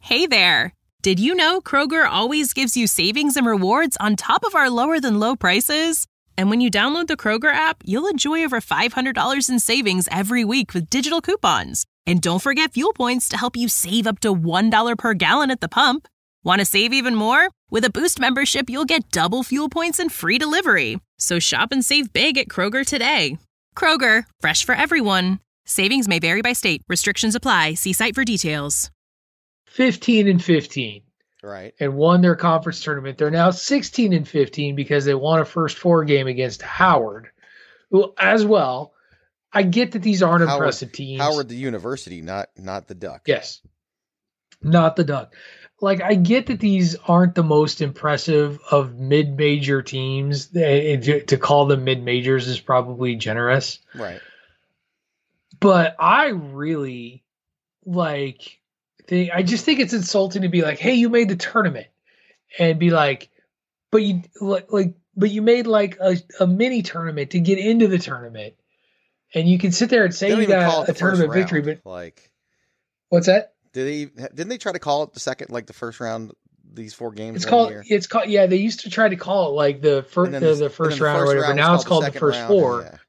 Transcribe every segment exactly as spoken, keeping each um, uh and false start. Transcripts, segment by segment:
Hey there! Did you know Kroger always gives you savings and rewards on top of our lower-than-low prices? And when you download the Kroger app, you'll enjoy over five hundred dollars in savings every week with digital coupons. And don't forget fuel points to help you save up to one dollar per gallon at the pump. Want to save even more? With a Boost membership, you'll get double fuel points and free delivery. So shop and save big at Kroger today. Kroger, fresh for everyone. Savings may vary by state. Restrictions apply. See site for details. fifteen and fifteen. Right. And won their conference tournament. They're now sixteen and fifteen because they won a first four game against Howard, who as well. I get that these aren't Howard, impressive teams. Howard, the university, not not the Duck. Yes. Not the Duck. Like, I get that these aren't the most impressive of mid-major teams. To call them mid-majors is probably generous. Right. But I really, like, think, I just think it's insulting to be like, hey, you made the tournament. And be like, but you, like, like but you made, like, a, a mini tournament to get into the tournament. And you can sit there and say you got a tournament victory, but like, what's that? Did they didn't they try to call it the second, like the first round? These four games. It's called. Year? It's called. Yeah, they used to try to call it like the first, the, the, the first round or whatever. Now it's called the first four.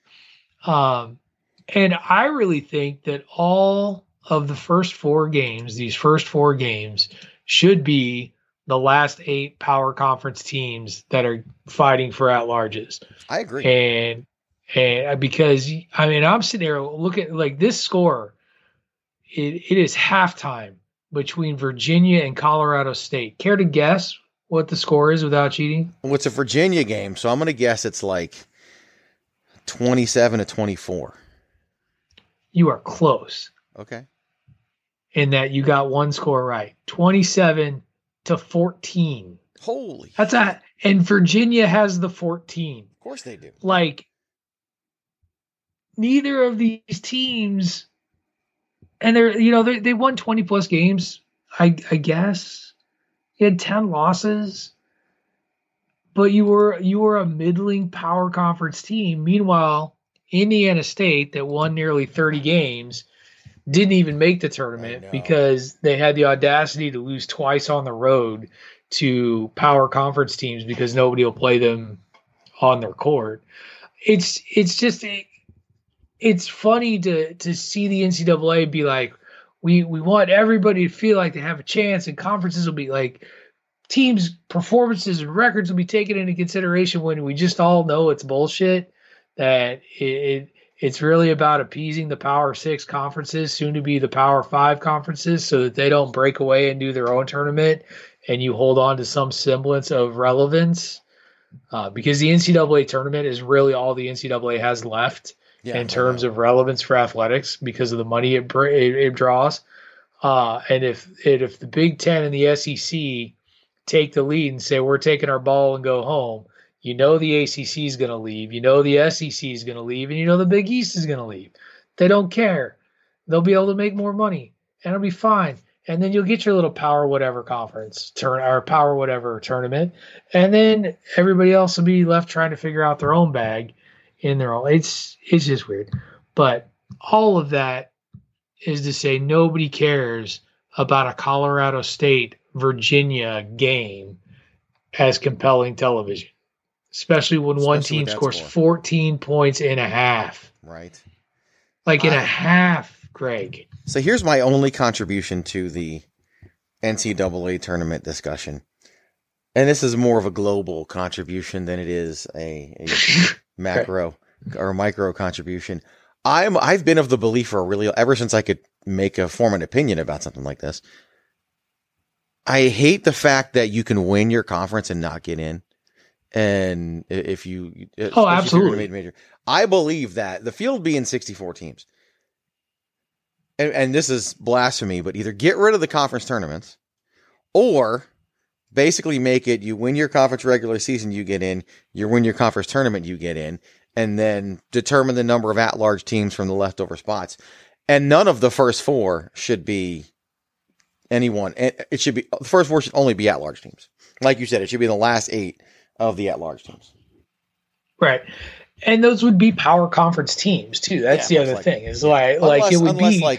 Um, and I really think that all of the first four games, these first four games, should be the last eight power conference teams that are fighting for at-larges. I agree. And and because I mean, I'm sitting there looking like this score. It, it is halftime between Virginia and Colorado State. Care to guess what the score is without cheating? Well, it's a Virginia game, so I'm going to guess it's like twenty-seven to twenty-four. You are close. Okay. In that you got one score right. twenty-seven to fourteen. Holy. That's a, and Virginia has the fourteen. Of course they do. Like, neither of these teams... And they're, you know, they they won twenty plus games, I I guess. You had ten losses, but you were you were a middling power conference team. Meanwhile, Indiana State, that won nearly thirty games, didn't even make the tournament because they had the audacity to lose twice on the road to power conference teams because nobody will play them on their court. It's it's just. It, It's funny to to see the N C double A be like, we we want everybody to feel like they have a chance, and conferences will be like, teams' performances and records will be taken into consideration when we just all know it's bullshit. That it, it it's really about appeasing the Power Six conferences, soon to be the Power Five conferences, so that they don't break away and do their own tournament, and you hold on to some semblance of relevance. Uh, because the N C double A tournament is really all the N C double A has left. Yeah, in terms of relevance for athletics because of the money it it, it draws. Uh, and if it, if the Big Ten and the S E C take the lead and say, we're taking our ball and go home, you know the A C C is going to leave. You know the S E C is going to leave. And you know the Big East is going to leave. They don't care. They'll be able to make more money. And it'll be fine. And then you'll get your little power whatever conference turn or power whatever tournament. And then everybody else will be left trying to figure out their own bag. In their own, it's it's just weird, but all of that is to say nobody cares about a Colorado State Virginia game as compelling television, especially when especially one team scores score. fourteen points in a half. Right, like in uh, a half, Greg. So here's my only contribution to the N C double A tournament discussion, and this is more of a global contribution than it is a. a macro or micro contribution. I'm I've been of the belief for a really ever since I could make a form an opinion about something like this. I hate the fact that you can win your conference and not get in. And if you oh absolutely major, I believe that the field being sixty-four teams, and, and this is blasphemy, but either get rid of the conference tournaments or basically make it, you win your conference regular season, you get in, you win your conference tournament, you get in, and then determine the number of at-large teams from the leftover spots. And none of the first four should be anyone. It should be, the first four should only be at-large teams. Like you said, it should be the last eight of the at-large teams. Right. And those would be power conference teams too. That's yeah, the other likely. thing is like, unless, like it would unless be like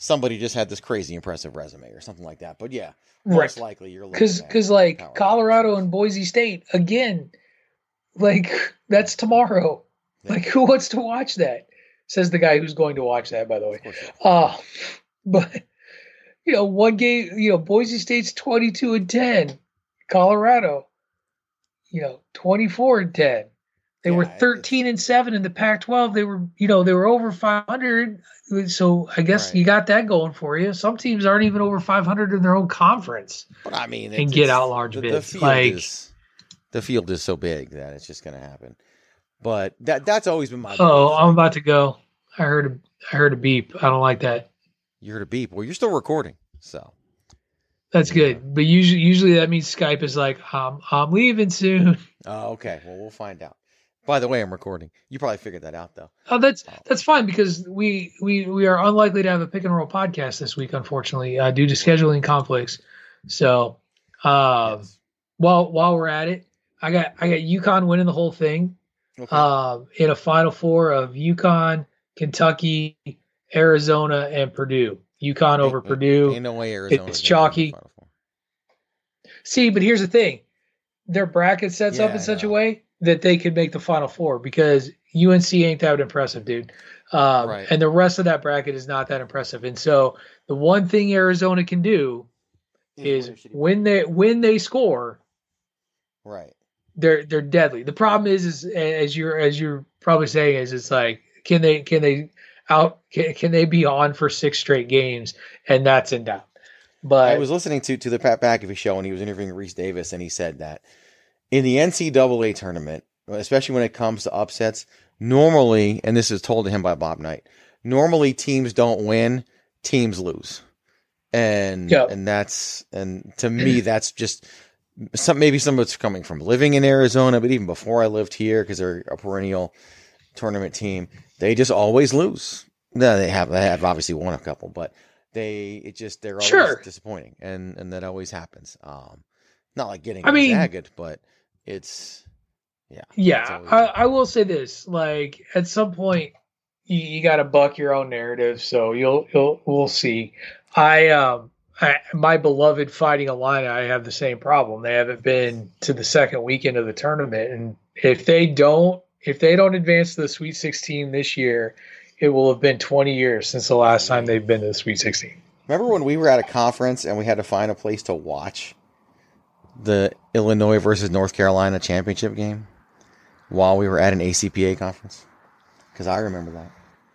somebody just had this crazy impressive resume or something like that. But yeah, Right. most likely you're looking Because at because like Colorado. Colorado and Boise State again, like that's tomorrow. Yeah. Like who wants to watch that? Says the guy who's going to watch that, by the way. Of course you- Uh but you know, one game, you know, Boise State's twenty-two and ten. Colorado, you know, twenty-four and ten. They Yeah, were it's- thirteen and seven in the Pac twelve. They were, you know, they were over five hundred. So I guess Right. you got that going for you. Some teams aren't even over five hundred in their own conference. But I mean, And it's- get it's- out large the, bids. The field Like- is the field is so big that it's just going to happen. But that that's always been my. Oh, belief. I'm about to go. I heard a, I heard a beep. I don't like that. You heard a beep. Well, you're still recording, so That's Yeah. good. But usually, usually that means Skype is like, um, I'm leaving soon. oh, okay. Well, we'll find out. By the way, I'm recording. You probably figured that out, though. Oh, that's that's fine because we we we are unlikely to have a pick and roll podcast this week, unfortunately, uh, due to scheduling conflicts. So, um, Yes. while while we're at it, I got I got UConn winning the whole thing. Okay. Um, in a Final Four of UConn, Kentucky, Arizona, and Purdue. UConn over Ain't- Purdue. Ain't no way Arizona. it's chalky. See, but here's the thing: their bracket sets up Yeah, in I such a know. way that they could make the Final Four because U N C ain't that impressive, dude. Um, Right. And the rest of that bracket is not that impressive. And so the one thing Arizona can do is when they when they score, right. they're they're deadly. The problem is, is as you're as you're probably saying, is it's like can they can they out can, can they be on for six straight games, and that's in doubt. But I was listening to to the Pat McAfee show, and he was interviewing Reese Davis, and he said that in the N C double A tournament, especially when it comes to upsets, normally, and this is told to him by Bob Knight, normally teams don't win, teams lose, and Yep. and that's and to me that's just some maybe some of it's coming from living in Arizona, but even before I lived here, because they're a perennial tournament team, they just always lose. No, they have they have obviously won a couple, but they it just they're always Sure. disappointing, and and that always happens. Um, not like getting I mean- jagged, but it's yeah, it's Yeah, always- I, I will say this: like at some point, you, you got to buck your own narrative. So you'll you'll we'll see. I um I, my beloved Fighting Illini, I have the same problem. They haven't been to the second weekend of the tournament, and if they don't if they don't advance to the Sweet sixteen this year, it will have been twenty years since the last time they've been to the Sweet sixteen. Remember when we were at a conference and we had to find a place to watch the Illinois versus North Carolina championship game while we were at an A C P A conference? Because I remember that.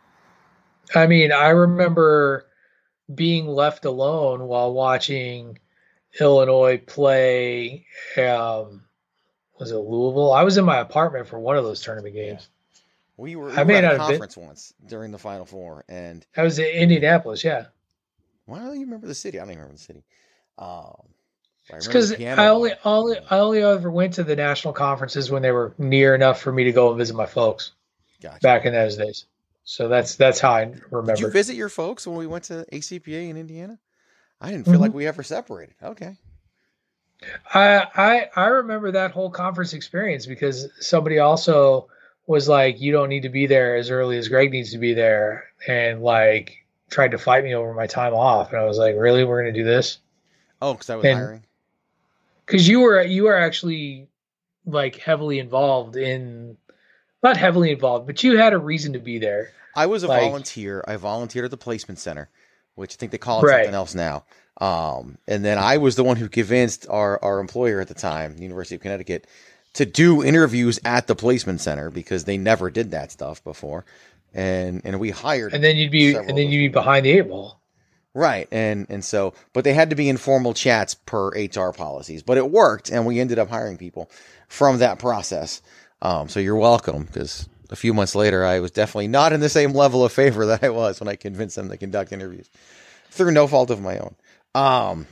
I mean, I remember being left alone while watching Illinois play. Um, was it Louisville? I was in my apartment for one of those tournament games. We were, we I were may at a not have been- conference once during the Final Four, and I was in Indianapolis. Yeah, why don't you remember the city? I don't even remember the city. Um, I it's remember because the piano I only, bar. only I only ever went to the national conferences when they were near enough for me to go and visit my folks Gotcha. back in those days. So that's that's how I Did you remember. visit your folks when we went to A C P A in Indiana? I didn't feel Mhm. like we ever separated. Okay. I, I I remember that whole conference experience because somebody also was like, "You don't need to be there as early as Greg needs to be there," and like tried to fight me over my time off. And I was like, "Really, we're gonna do this?" Oh, because I was And- hiring. Because you were you were actually like heavily involved in, not heavily involved, but you had a reason to be there. I was a like- volunteer. I volunteered at the placement center, which I think they call it Right. something else now. Um, and then I was the one who convinced our, our employer at the time, the University of Connecticut, to do interviews at the placement center because they never did that stuff before. And and we hired And then you'd be several and then of you'd be those people. behind the eight ball. Right. And and so but they had to be informal chats per H R policies. But it worked, and we ended up hiring people from that process. Um, so you're welcome, because a few months later I was definitely not in the same level of favor that I was when I convinced them to conduct interviews through no fault of my own. Um,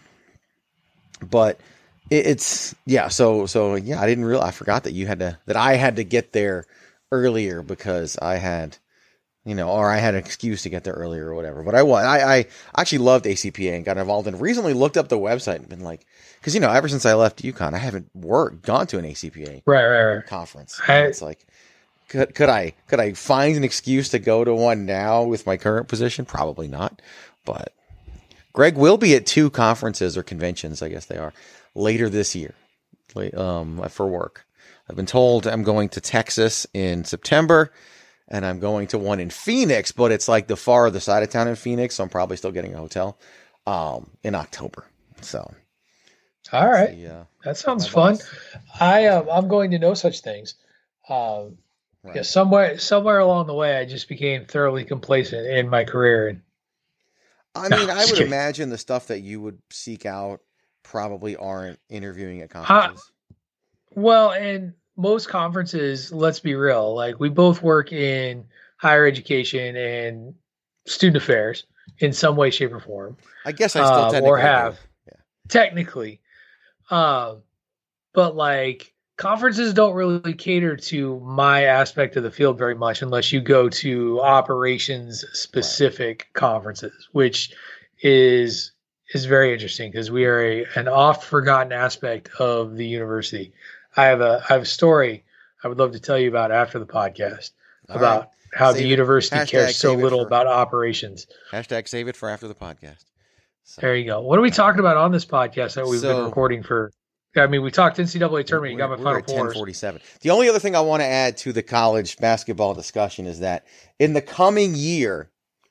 but it, it's yeah. So so yeah, I didn't realize I forgot that you had to that I had to get there earlier because I had, you know, or I had an excuse to get there earlier or whatever. But I was I I actually loved A C P A and got involved and recently looked up the website and been like, because you know, ever since I left UConn, I haven't worked gone to an A C P A Right, right, right. conference. I- And it's like, could could I could I find an excuse to go to one now with my current position? Probably not. But Greg will be at two conferences or conventions, I guess they are, later this year um, for work. I've been told I'm going to Texas in September, and I'm going to one in Phoenix, but it's like the far other side of town in Phoenix, so I'm probably still getting a hotel um, in October. So, all right, the, uh, that sounds fun. I um, I'm going to know such things. Um, right. Yeah, somewhere somewhere along the way, I just became thoroughly complacent in my career. And I mean, no, I would kidding. imagine the stuff that you would seek out probably aren't interviewing at conferences. Uh, well, and most conferences, let's be real, like we both work in higher education and student affairs in some way, shape, or form. I guess I still uh, technically or have yeah. technically, uh, but like conferences don't really cater to my aspect of the field very much unless you go to operations specific right. conferences, which is is very interesting because we are a, an oft forgotten aspect of the university. I have a I have a story I would love to tell you about after the podcast All about right. how save the university it. cares so little for, about operations. Hashtag save it for after the podcast. So, there you go. What are we talking about on this podcast that we've so, been recording for? I mean, we talked N C double A tournament. You got my final four. ten forty-seven. The only other thing I want to add to the college basketball discussion is that in the coming year,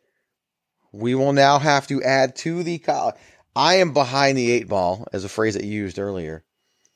we will now have to add to the college. I am behind the eight ball, as a phrase that you used earlier,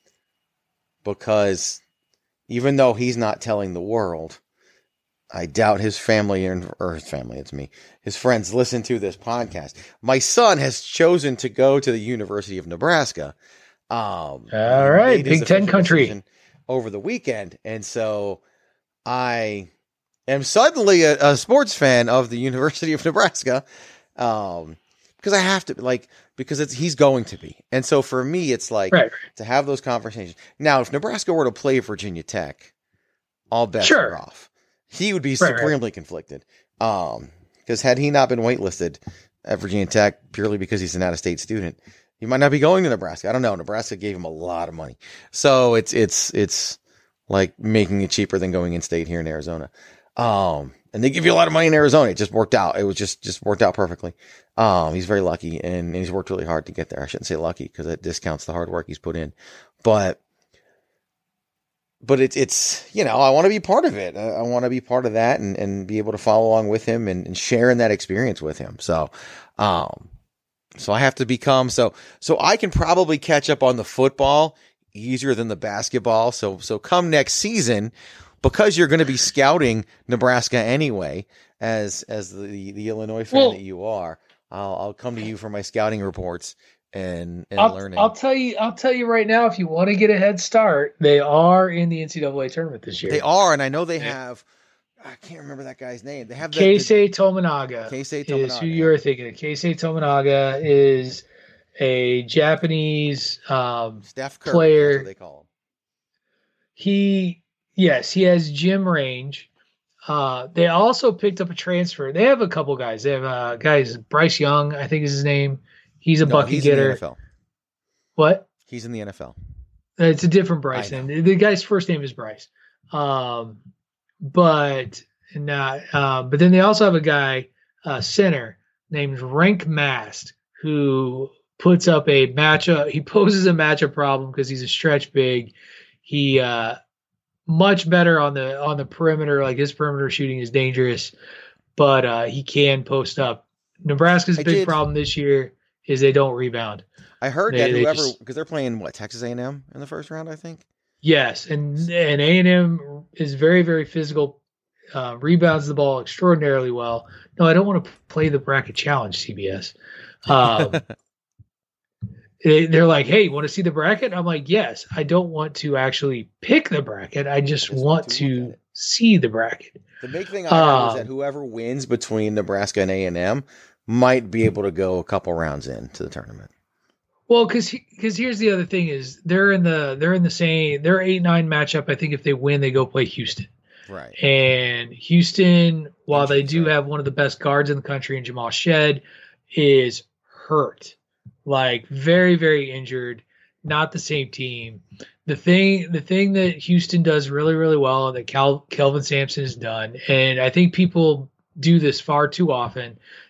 because even though he's not telling the world, I doubt his family and or his family, it's me, his friends listen to this podcast. My son has chosen to go to the University of Nebraska. Um, All right, Big Ten country over the weekend. And so I am suddenly a, a sports fan of the University of Nebraska. Um, because I have to like, because it's, he's going to be. And so for me, it's like right. to have those conversations. Now, if Nebraska were to play Virginia Tech, all bets sure. are off. He would be right, supremely right. conflicted. Um, because had he not been waitlisted at Virginia Tech purely because he's an out-of-state student, he might not be going to Nebraska. I don't know. Nebraska gave him a lot of money. So it's, it's, it's like making it cheaper than going in state here in Arizona. Um, and they give you a lot of money in Arizona. It just worked out. It was just, just worked out perfectly. Um, he's very lucky and, and he's worked really hard to get there. I shouldn't say lucky because that discounts the hard work he's put in, but, but it's, it's, you know, I want to be part of it. I, I want to be part of that and, and be able to follow along with him and, and sharing that experience with him. So, um, So I have to become so so I can probably catch up on the football easier than the basketball. So so come next season, because you're going to be scouting Nebraska anyway, as as the the Illinois fan well, that you are, I'll I'll come to you for my scouting reports and and I'll, learning. I'll tell you I'll tell you right now, if you want to get a head start, they are in the N C double A tournament this year. They are, and I know they have. I can't remember that guy's name. They have the, Keisei Tominaga. Keisei Tominaga is who you're thinking of. Keisei Tominaga is a Japanese um, Steph Curry, player. That's what they call him. He, yes, he has gym range. Uh, they also picked up a transfer. They have a couple guys. They have uh, guys, Bryce Young, I think is his name. He's a no, bucket he's getter. In the N F L. What? He's in the N F L. It's a different Bryce. And the guy's first name is Bryce. Um, But not, uh, but then they also have a guy, uh, center named Rank Mast, who puts up a matchup. He poses a matchup problem because he's a stretch big. He uh, much better on the on the perimeter. Like his perimeter shooting is dangerous, but uh, he can post up. Nebraska's I big did. problem this year is they don't rebound. I heard they, that they whoever just, because they're playing what Texas A and M in the first round, I think. Yes, and and A and M is very very physical. Uh, rebounds the ball extraordinarily well. No, I don't want to play the bracket challenge, C B S. Um, they, they're like, hey, want to see the bracket? I'm like, yes. I don't want to actually pick the bracket. I just, I just want, want to, to see the bracket. The big thing I heard um, is that whoever wins between Nebraska and A and M might be able to go a couple rounds into the tournament. Well, because because here's the other thing is they're in the they're in the same they're eight nine matchup. I think if they win, they go play Houston. Right. And Houston, while they do have one of the best guards in the country in Jamal Shed, is hurt. Like very, very injured. Not the same team. The thing the thing that Houston does really, really well, and that Cal, Kelvin Sampson has done, and I think people do this far too often,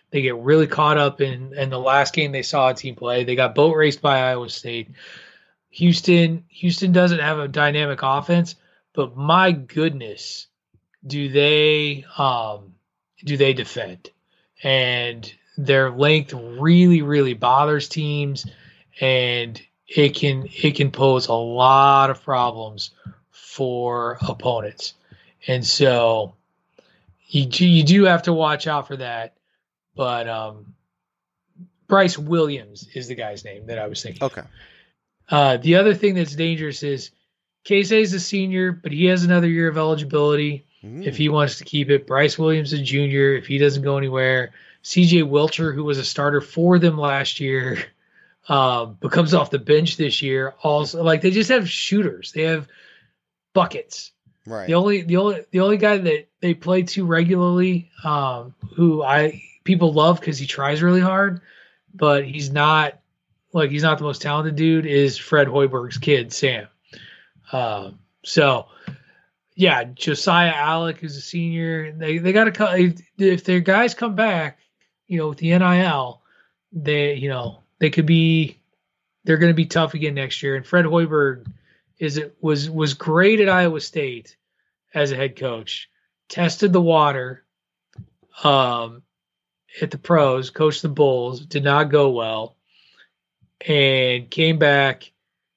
They get really caught up in, in the last game they saw a team play. They got boat raced by Iowa State. Houston, Houston doesn't have a dynamic offense, but my goodness, do they um, do they defend? And their length really, really bothers teams, and it can it can pose a lot of problems for opponents. And so you you do have to watch out for that. But um, Bryce Williams is the guy's name that I was thinking. Okay. Uh, the other thing that's dangerous is Casey is a senior, but he has another year of eligibility mm. if he wants to keep it. Bryce Williams is a junior if he doesn't go anywhere. C J Wilcher, who was a starter for them last year, um, becomes off the bench this year. Also, like they just have shooters. They have buckets. Right. The only the only the only guy that they play to regularly, um, who I people love because he tries really hard, but he's not like he's not the most talented dude, is Fred Hoiberg's kid, Sam. Um, so yeah, Josiah Alec, who's a senior, they they got to if their guys come back, you know, with the N I L, they you know they could be they're going to be tough again next year. And Fred Hoiberg is it was was great at Iowa State as a head coach, tested the water. Um. At the pros, coached the Bulls, did not go well, and came back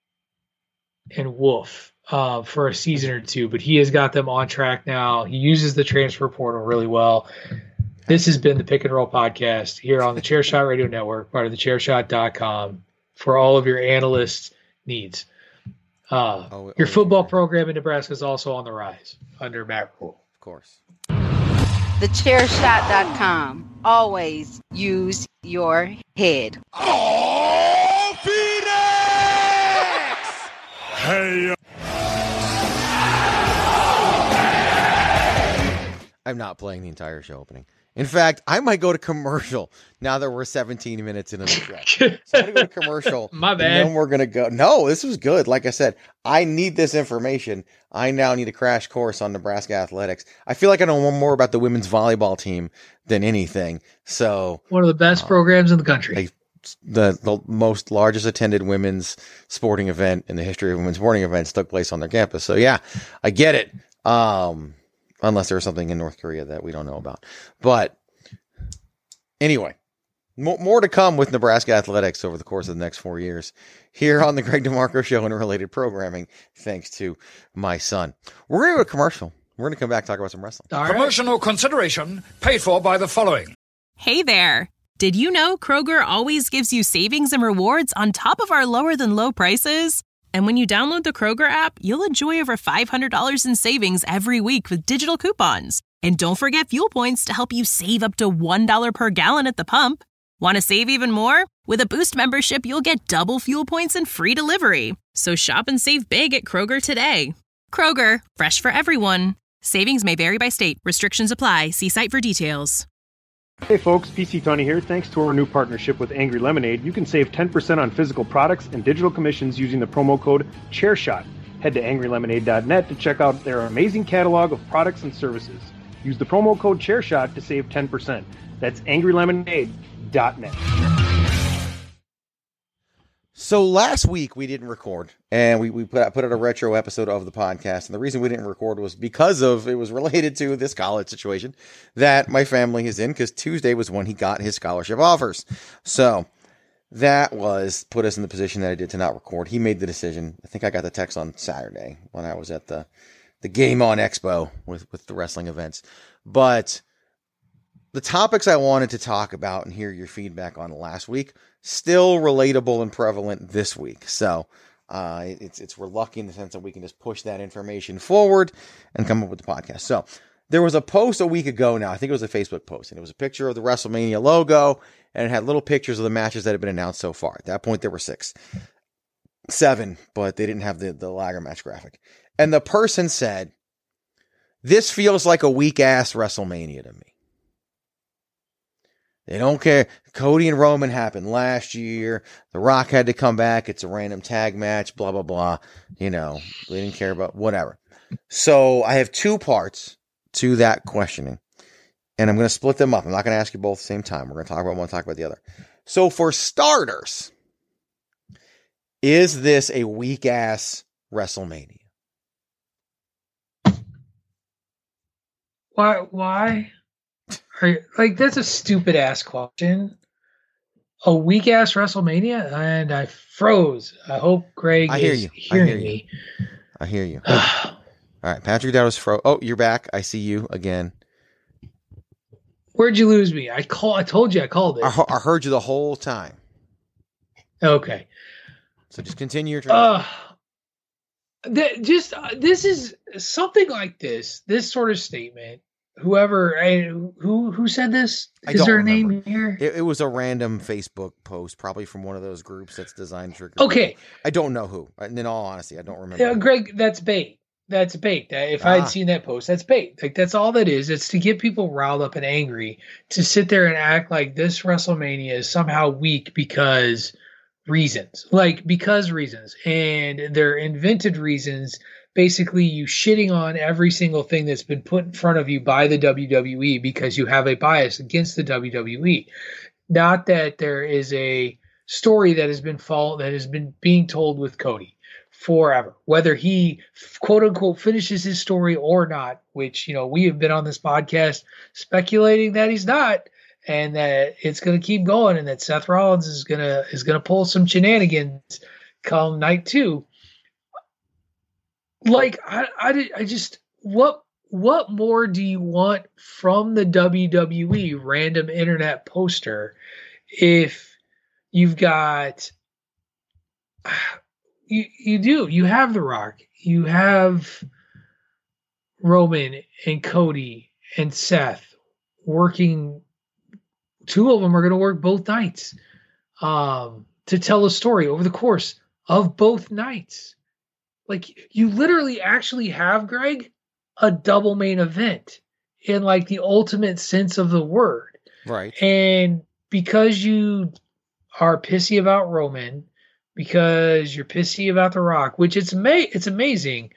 and woof uh, for a season or two. But he has got them on track now. He uses the transfer portal really well. This has been the Pick and Roll Podcast here on the Chairshot Radio Network, part of the chairshot dot com, for all of your analyst needs. Uh, oh, your football program in Nebraska is also on the rise under Matt Rhule. Of course. the chairshot dot com. Always use your head. Oh, Phoenix! Hey. I'm not playing the entire show opening. In fact, I might go to commercial now that we're seventeen minutes into the show. So I'm going to go to commercial. My bad. And then we're going to go. No, this was good. Like I said, I need this information. I now need a crash course on Nebraska athletics. I feel like I know more about the women's volleyball team than anything. So one of the best uh, programs in the country. They, the, the most largest attended women's sporting event in the history of women's sporting events took place on their campus. So yeah, I get it. Um, Unless there's something in North Korea that we don't know about. But anyway, more, more to come with Nebraska athletics over the course of the next four years here on the Greg DeMarco Show and related programming, thanks to my son. We're going to go to commercial. We're going to come back and talk about some wrestling. Right. Promotional consideration paid for by the following. Hey there. Did you know Kroger always gives you savings and rewards on top of our lower than low prices? And when you download the Kroger app, you'll enjoy over five hundred dollars in savings every week with digital coupons. And don't forget fuel points to help you save up to one dollar per gallon at the pump. Want to save even more? With a Boost membership, you'll get double fuel points and free delivery. So shop and save big at Kroger today. Kroger, fresh for everyone. Savings may vary by state. Restrictions apply. See site for details. Hey folks, P C Tony here. Thanks to our new partnership with Angry Lemonade, you can save ten percent on physical products and digital commissions using the promo code ChairShot. Head to angry lemonade dot net to check out their amazing catalog of products and services. Use the promo code ChairShot to save ten percent. That's angry lemonade dot net. So last week we didn't record, and we, we put out, put out a retro episode of the podcast. And the reason we didn't record was because of, it was related to this college situation that my family is in, because Tuesday was when he got his scholarship offers. So that was put us in the position that I did to not record. He made the decision. I think I got the text on Saturday when I was at the, the Game On Expo with, with the wrestling events. But the topics I wanted to talk about and hear your feedback on last week, still relatable and prevalent this week. So uh, it's it's we're lucky in the sense that we can just push that information forward and come up with the podcast. So there was a post a week ago now. I think it was a Facebook post, and it was a picture of the WrestleMania logo, and it had little pictures of the matches that had been announced so far. At that point, there were six, seven, but they didn't have the, the ladder match graphic. And the person said, "This feels like a weak-ass WrestleMania to me. They don't care. Cody and Roman happened last year. The Rock had to come back. It's a random tag match, blah, blah, blah. You know, they didn't care about whatever." So I have two parts to that questioning. And I'm going to split them up. I'm not going to ask you both at the same time. We're going to talk about one, talk about the other. So for starters, is this a weak-ass WrestleMania? Why? Why? Are you, like, that's a stupid-ass question. A weak-ass WrestleMania? And I froze. I hope Greg I hear is you. hearing I hear me. You. I hear you. All right, Patrick Dowd is froze. Oh, you're back. I see you again. Where'd you lose me? I call. I told you I called it. I, I heard you the whole time. Okay. So just continue your train. Uh, th- just uh, this is something like this. This sort of statement. Whoever, I, who who said this? I Is don't there a remember. name here? It, it was a random Facebook post, probably from one of those groups that's designed to trigger. Okay. People. I don't know who. And in all honesty, I don't remember. Yeah, Greg, that's bait. That's bait. If I Ah. had seen that post, that's bait. Like, that's all that is. It's to get people riled up and angry to sit there and act like this WrestleMania is somehow weak because reasons. Like, because reasons. And they're invented reasons. Basically, you shitting on every single thing that's been put in front of you by the W W E because you have a bias against the W W E. Not that there is a story that has been follow- that has been being told with Cody forever, whether he quote unquote finishes his story or not, which, you know, we have been on this podcast speculating that he's not, and that it's going to keep going, and that Seth Rollins is going to, is going to pull some shenanigans come night two. Like, I, I, I just, what, what more do you want from the W W E random internet poster if you've got, You you do. You have The Rock. You have Roman and Cody and Seth working. Two of them are going to work both nights um, to tell a story over the course of both nights. Like, you literally actually have, Greg, a double main event in, like, the ultimate sense of the word. Right. And because you are pissy about Roman, because you're pissy about The Rock, which it's ama- it's amazing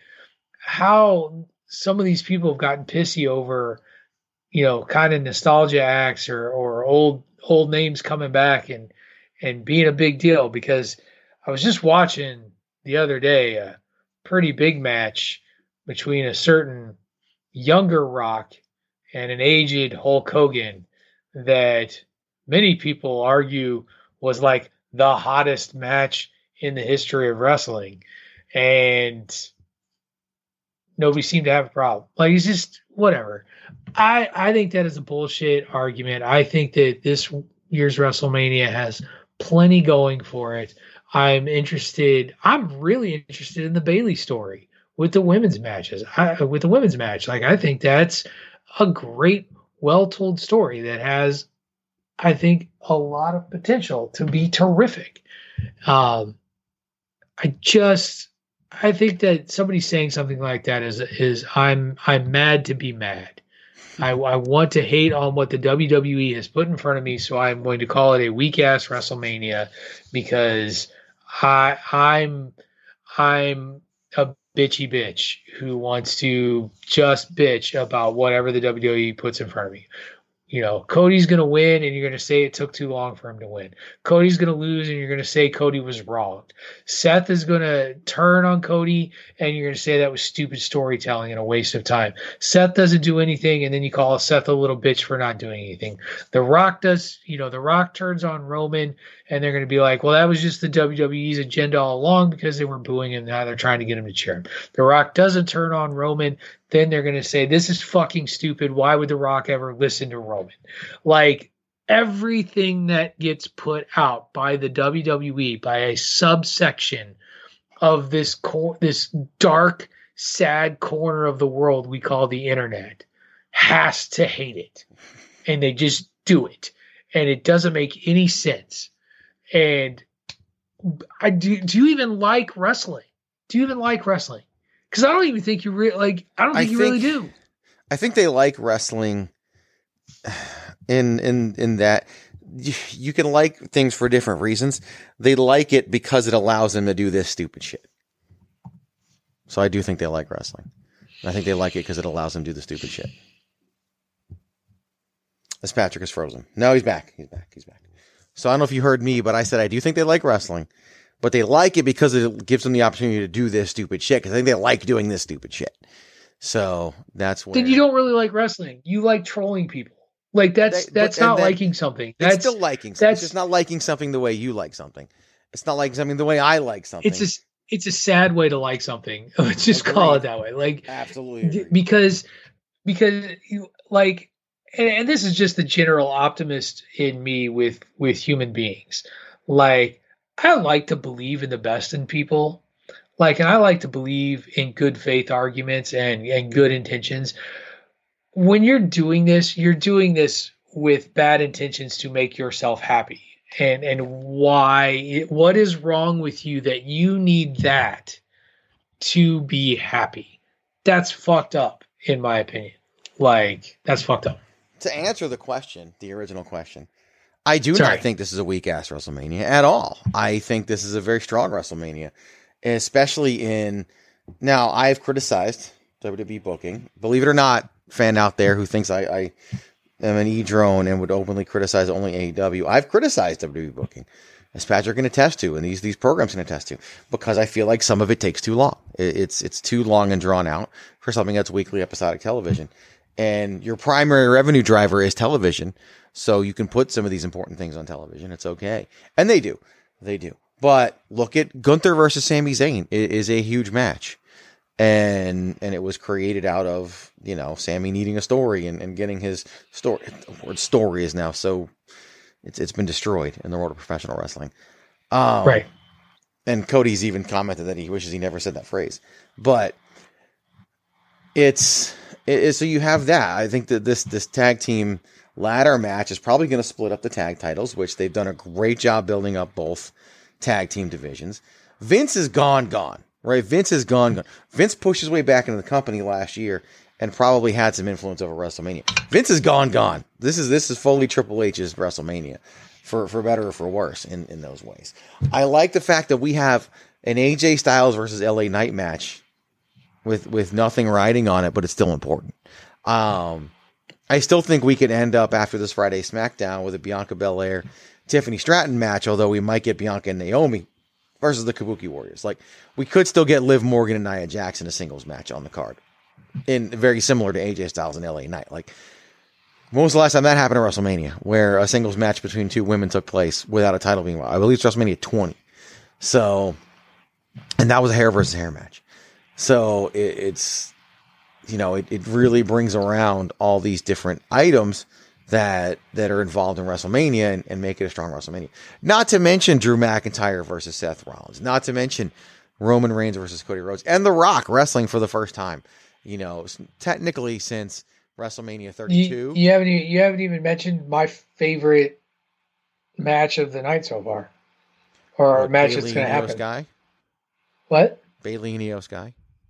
how some of these people have gotten pissy over, you know, kind of nostalgia acts or or old old names coming back and and being a big deal. Because I was just watching the other day a pretty big match between a certain younger Rock and an aged Hulk Hogan that many people argue was like the hottest match in the history of wrestling, and nobody seemed to have a problem. Like, it's just whatever. I I think that is a bullshit argument. I think that this year's WrestleMania has plenty going for it. I'm interested. I'm really interested in the Bayley story with the women's matches. I, with the women's match, like, I think that's a great, well-told story that has, I think, a lot of potential to be terrific. Um, I just, I think that somebody saying something like that is, is I'm, I'm mad to be mad. I, I want to hate on what the W W E has put in front of me, so I'm going to call it a weak ass WrestleMania because I, I'm, I'm a bitchy bitch who wants to just bitch about whatever the W W E puts in front of me. You know, Cody's going to win and you're going to say it took too long for him to win. Cody's going to lose and you're going to say Cody was wronged. Seth is going to turn on Cody and you're going to say that was stupid storytelling and a waste of time. Seth doesn't do anything and then you call Seth a little bitch for not doing anything. The Rock does, you know, The Rock turns on Roman and they're going to be like, well, that was just the W W E's agenda all along because they were booing him. Now they're trying to get him to cheer him. The Rock doesn't turn on Roman. Then they're going to say, this is fucking stupid. Why would The Rock ever listen to Roman? Like, everything that gets put out by the W W E, by a subsection of this cor- this dark, sad corner of the world we call the internet, has to hate it. And they just do it. And it doesn't make any sense. And I do, do you even like wrestling? Do you even like wrestling? Because I don't even think you really like. I don't think I you think, really do. I think they like wrestling. In in in that you, you can like things for different reasons. They like it because it allows them to do this stupid shit. So I do think they like wrestling. I think they like it because it allows them to do the stupid shit. As Patrick is frozen. No, he's back. He's back. He's back. So I don't know if you heard me, but I said I do think they like wrestling, but they like it because it gives them the opportunity to do this stupid shit. Because I think they like doing this stupid shit. So that's where. Then you don't really like wrestling. You like trolling people. Like that's They- that's but- not and then- liking something. It's That's still liking something. that's It's just not liking something the way you like something. It's not like something the way I like something. it's a it's a sad way to like something. Let's just call Agreed. it that way. Like Absolutely. d- agree. because because you like and, and this is just the general optimist in me with with human beings. Like I like to believe in the best in people. Like and I like to believe in good faith arguments and and good intentions. When you're doing this, you're doing this with bad intentions to make yourself happy. And and why what is wrong with you that you need that to be happy? That's fucked up in my opinion. Like that's fucked up. To answer the question, the original question, I do Sorry. not think this is a weak ass WrestleMania at all. I think this is a very strong WrestleMania, especially in now. I've criticized W W E booking. Believe it or not, fan out there who thinks I, I am an e-drone and would openly criticize only A E W. I've criticized W W E booking, as Patrick can attest to, and these these programs can attest to, because I feel like some of it takes too long. It, it's it's too long and drawn out for something that's weekly episodic television. And your primary revenue driver is television, so you can put some of these important things on television. It's okay, and they do, they do. But look at Gunther versus Sami Zayn. It is a huge match, and and it was created out of you know Sami needing a story and, and getting his story. The word story is now so it's it's been destroyed in the world of professional wrestling. Um, Right. And Cody's even commented that he wishes he never said that phrase, but it's. It is, so you have that. I think that this this tag team ladder match is probably going to split up the tag titles, which they've done a great job building up both tag team divisions. Vince is gone, gone, right? Vince is gone, gone. Vince pushed his way back into the company last year and probably had some influence over WrestleMania. Vince is gone, gone. This is this is fully Triple H's WrestleMania, for for better or for worse in, in those ways. I like the fact that we have an A J Styles versus L A Knight match with with nothing riding on it, but it's still important. Um, I still think we could end up after this Friday SmackDown with a Bianca Belair, Tiffany Stratton match, although we might get Bianca and Naomi versus the Kabuki Warriors. Like, we could still get Liv Morgan and Nia Jax in a singles match on the card, in very similar to A J Styles and L A Knight. Like, when was the last time that happened at WrestleMania, where a singles match between two women took place without a title being won? I believe it's WrestleMania twenty. So, and that was a hair versus hair match. So it, it's, you know, it, it really brings around all these different items that that are involved in WrestleMania and, and make it a strong WrestleMania. Not to mention Drew McIntyre versus Seth Rollins. Not to mention Roman Reigns versus Cody Rhodes. And The Rock wrestling for the first time. You know, technically since WrestleMania thirty-two. You, you haven't even, you haven't even mentioned my favorite match of the night so far, or What, a match Bayley that's going to and Io happen. Sky? What? Bayley and Io Sky?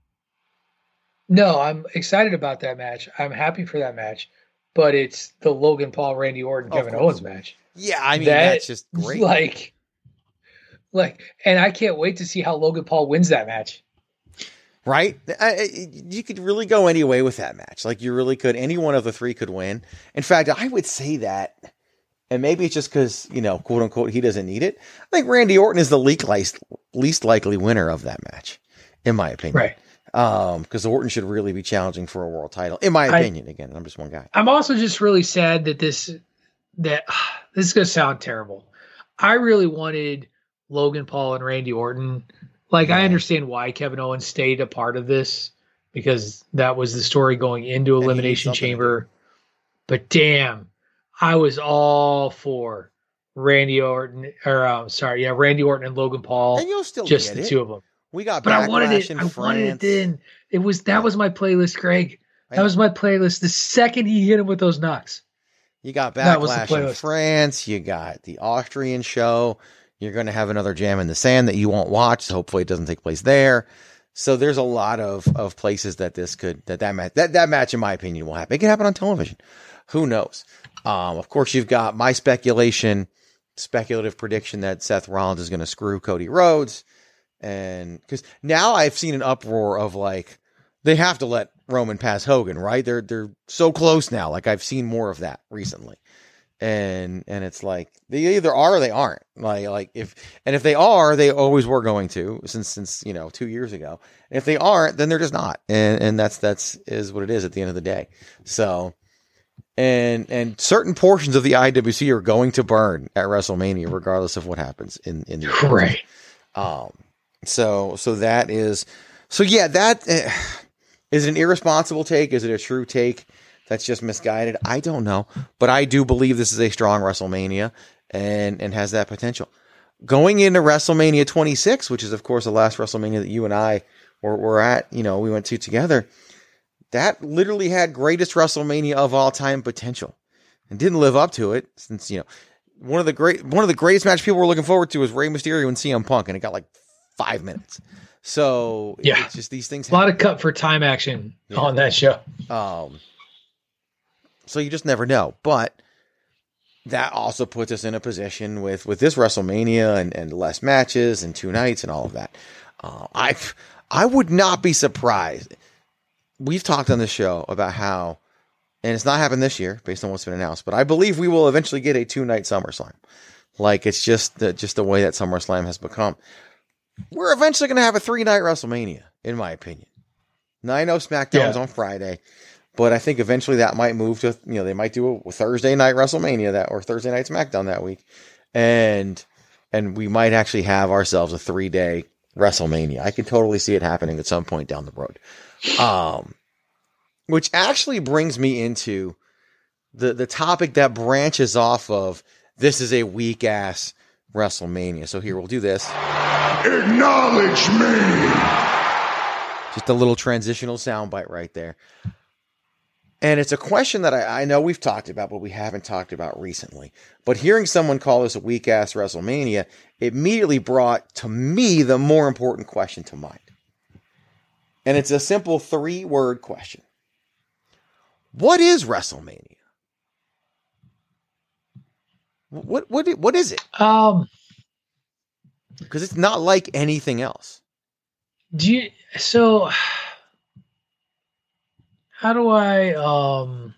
No, I'm excited about that match. I'm happy for that match, but it's the Logan Paul, Randy Orton, Of Kevin course. Owens match. Yeah, I mean, That- that's just great. Like, like, and I can't wait to see how Logan Paul wins that match. Right? I, I, you could really go any way with that match. Like, you really could. Any one of the three could win. In fact, I would say that, and maybe it's just because, you know, quote unquote, he doesn't need it. I think Randy Orton is the least, least likely winner of that match, in my opinion. Right. Um, because Orton should really be challenging for a world title, in my I- opinion. Again, I'm just one guy. I'm also just really sad that this that this is gonna sound terrible. I really wanted Logan Paul and Randy Orton. Like, I Yeah. understand why Kevin Owens stayed a part of this, because that was the story going into he needs Elimination something to Chamber. But damn, I was all for Randy Orton, or um, sorry, yeah, Randy Orton and Logan Paul, And you'll still just get the it. two of them. We got But I wanted Backlash it. in I wanted it France. then. It was that was my playlist, Craig. I That know. was my playlist. The second he hit him with those knocks. You got That was the Backlash in playlist. France. You got the Austrian show. You're going to have another Jam in the Sand that you won't watch. So hopefully it doesn't take place there. So there's a lot of, of places that this could, that that match, that, that match, in my opinion, will happen. It can happen on television. Who knows? Um, of course, you've got my speculation, speculative prediction that Seth Rollins is going to screw Cody Rhodes. And because now I've seen an uproar of like, they have to let Roman past Hogan, right? They're they're so close now. Like I've seen more of that recently. And and it's like they either are or they aren't. Like like if and if they are, they always were going to since since you know two years ago. And if they aren't, then they're just not. And and that's that's is what it is at the end of the day. So and and certain portions of the I W C are going to burn at WrestleMania, regardless of what happens in in the event. Right. Um. So so that is so yeah that uh, is it an irresponsible take? Is it a true take? That's just misguided. I don't know, but I do believe this is a strong WrestleMania and, and has that potential. Going into WrestleMania twenty-six, which is of course the last WrestleMania that you and I were, were at, you know, we went to together. That literally had greatest WrestleMania of all time potential and didn't live up to it since, you know, one of the great, one of the greatest matches people were looking forward to was Rey Mysterio and C M Punk. And it got like five minutes. So yeah, it's just these things. A lot of cut for time action yeah. on that show. Um, So you just never know. But that also puts us in a position with, with this WrestleMania and, and less matches and two nights and all of that. Uh, I I would not be surprised. We've talked on this show about how, and it's not happened this year based on what's been announced, but I believe we will eventually get a two-night SummerSlam. Like it's just the, just the way that SummerSlam has become. We're eventually going to have a three-night WrestleMania, in my opinion. Now, I know SmackDown's yeah. on Friday. But I think eventually that might move to, you know, they might do a Thursday night WrestleMania that, or Thursday night SmackDown that week. And, and we might actually have ourselves a three day WrestleMania. I can totally see it happening at some point down the road. Um, which actually brings me into the, the topic that branches off of this is a weak ass WrestleMania. So here we'll do this. Acknowledge me. Just a little transitional soundbite right there. And it's a question that I, I know we've talked about, but we haven't talked about recently. But hearing someone call this a weak-ass WrestleMania immediately brought, to me, the more important question to mind. And it's a simple three-word question. What is WrestleMania? What what what is it? Um, because it's not like anything else. Do you so? How do I um?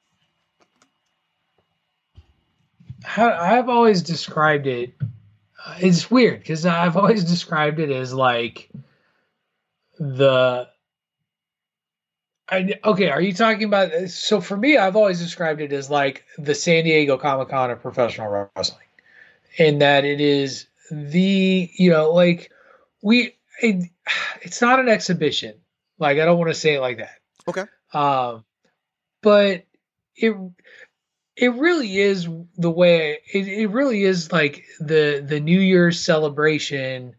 How I've always described it. Uh, it's weird because I've always described it as like the. I, okay, are you talking about? So for me, I've always described it as like the San Diego Comic-Con of professional wrestling, in that it is the you know like we it, it's not an exhibition. Like I don't want to say it like that. Okay. Um, but it it really is the way it, it really is like the the New Year's celebration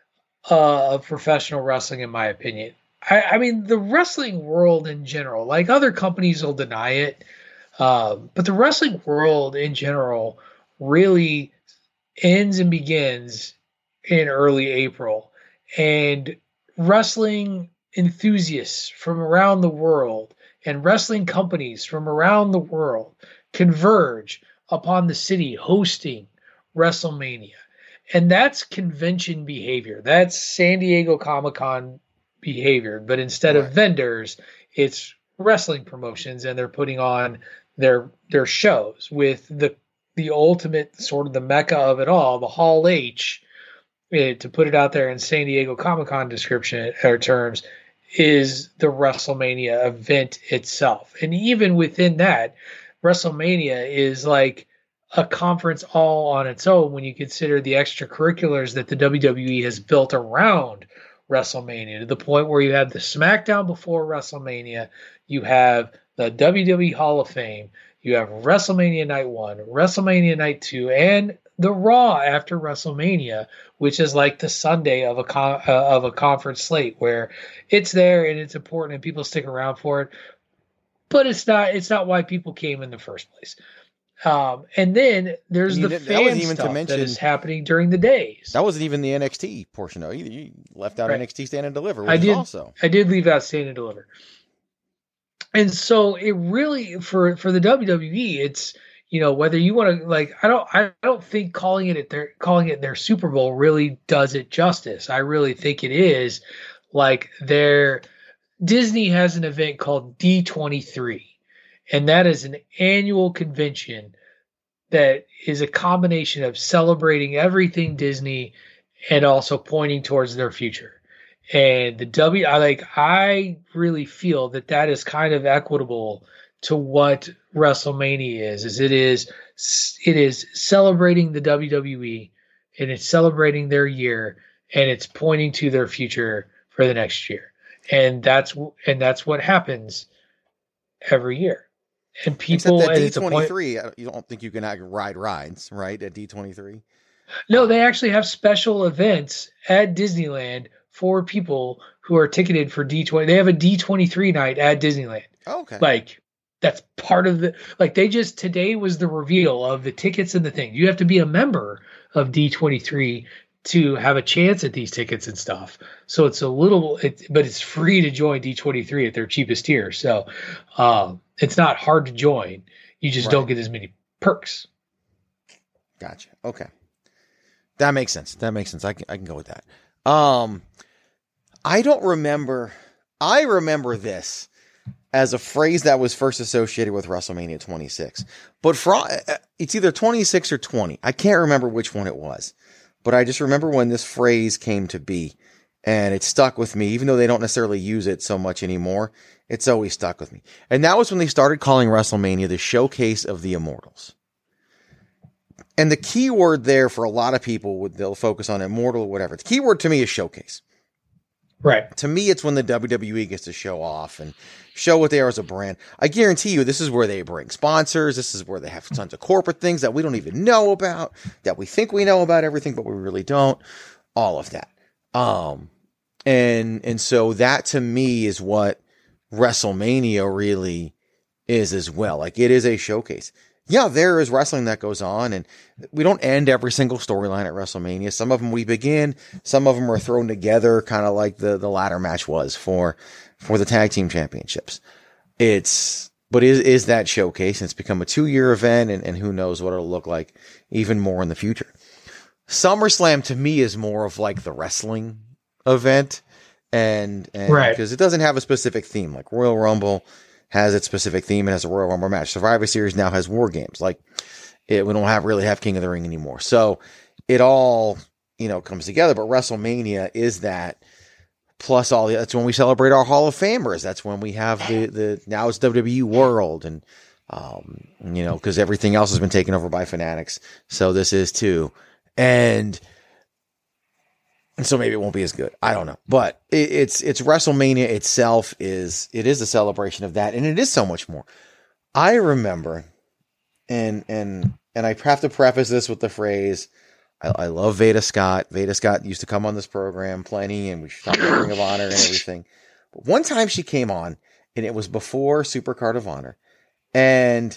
uh, of professional wrestling, in my opinion. I, I mean, the wrestling world in general, like other companies will deny it, um, but the wrestling world in general really ends and begins in early April, and wrestling enthusiasts from around the world and wrestling companies from around the world converge upon the city hosting WrestleMania. And that's convention behavior. That's San Diego Comic-Con behavior. But instead right. of vendors, it's wrestling promotions, and they're putting on their their shows with the the ultimate sort of the mecca of it all, the Hall H, it, to put it out there in San Diego Comic-Con description or terms, is the WrestleMania event itself. And even within that, WrestleMania is like a conference all on its own when you consider the extracurriculars that the W W E has built around WrestleMania, to the point where you have the SmackDown before WrestleMania, you have the W W E Hall of Fame, you have WrestleMania Night one, WrestleMania Night two, and the Raw after WrestleMania, which is like the Sunday of a con- uh, of a conference slate, where it's there and it's important and people stick around for it, but it's not it's not why people came in the first place. Um, and then there's you the did, fan even stuff to mention, that is happening during the days. That wasn't even the N X T portion of it either. You left out right. N X T Stand and Deliver, which I did, is also. I did leave out Stand and Deliver. And so it really, for, for the W W E, it's, you know, whether you want to, like, I don't, I don't think calling it their, calling it their Super Bowl really does it justice. I really think it is like their, Disney has an event called D twenty-three, and that is an annual convention that is a combination of celebrating everything Disney and also pointing towards their future. And the W, I like, I really feel that that is kind of equitable to what WrestleMania is. Is it is it is celebrating the W W E, and it's celebrating their year, and it's pointing to their future for the next year. And that's and that's what happens every year. And people, Except at and D twenty-three, it's a point, you don't think you can ride rides, right? At D twenty-three? No, they actually have special events at Disneyland for people who are ticketed for D twenty. They have a D twenty-three night at Disneyland. Oh, okay. Like, that's part of the, like, they just, today was the reveal of the tickets and the thing. You have to be a member of D twenty-three to have a chance at these tickets and stuff. So it's a little, it, but it's free to join D twenty-three at their cheapest tier. So um, it's not hard to join. You just Right. don't get as many perks. Gotcha. Okay. That makes sense. That makes sense. I can, I can go with that. Um, I don't remember. I remember this as a phrase that was first associated with WrestleMania twenty-six, but for it's either twenty-six or twenty. I can't remember which one it was, but I just remember when this phrase came to be, and it stuck with me, even though they don't necessarily use it so much anymore. It's always stuck with me. And that was when they started calling WrestleMania the showcase of the Immortals. And the key word there for a lot of people, would they'll focus on immortal or whatever. The key word to me is showcase. Right. To me, it's when the W W E gets to show off and show what they are as a brand. I guarantee you this is where they bring sponsors. This is where they have tons of corporate things that we don't even know about, that we think we know about everything, but we really don't. All of that. Um, and, and so that to me is what WrestleMania really is as well. Like, it is a showcase. Yeah, there is wrestling that goes on, and we don't end every single storyline at WrestleMania. Some of them we begin, some of them are thrown together, kind of like the, the ladder match was for, for the tag team championships. It's, but is, is that showcase, and it's become a two year event, and, and who knows what it'll look like even more in the future. SummerSlam to me is more of like the wrestling event, and, and Right. because it doesn't have a specific theme, like Royal Rumble has its specific theme and has a Royal Rumble match. Survivor Series now has War Games. Like, it, we don't have really have King of the Ring anymore. So it all, you know, comes together. But WrestleMania is that, plus all the, that's when we celebrate our Hall of Famers. That's when we have the, the, now it's W W E World, and, um, you know, cause everything else has been taken over by Fanatics. So this is too. And, And so maybe it won't be as good. I don't know, but it, it's, it's WrestleMania itself is, it is a celebration of that. And it is so much more. I remember, and, and, and I have to preface this with the phrase, I, I love Veda Scott. Veda Scott used to come on this program plenty, and we talked about Ring of Honor and everything. But one time she came on, and it was before Supercard of Honor. And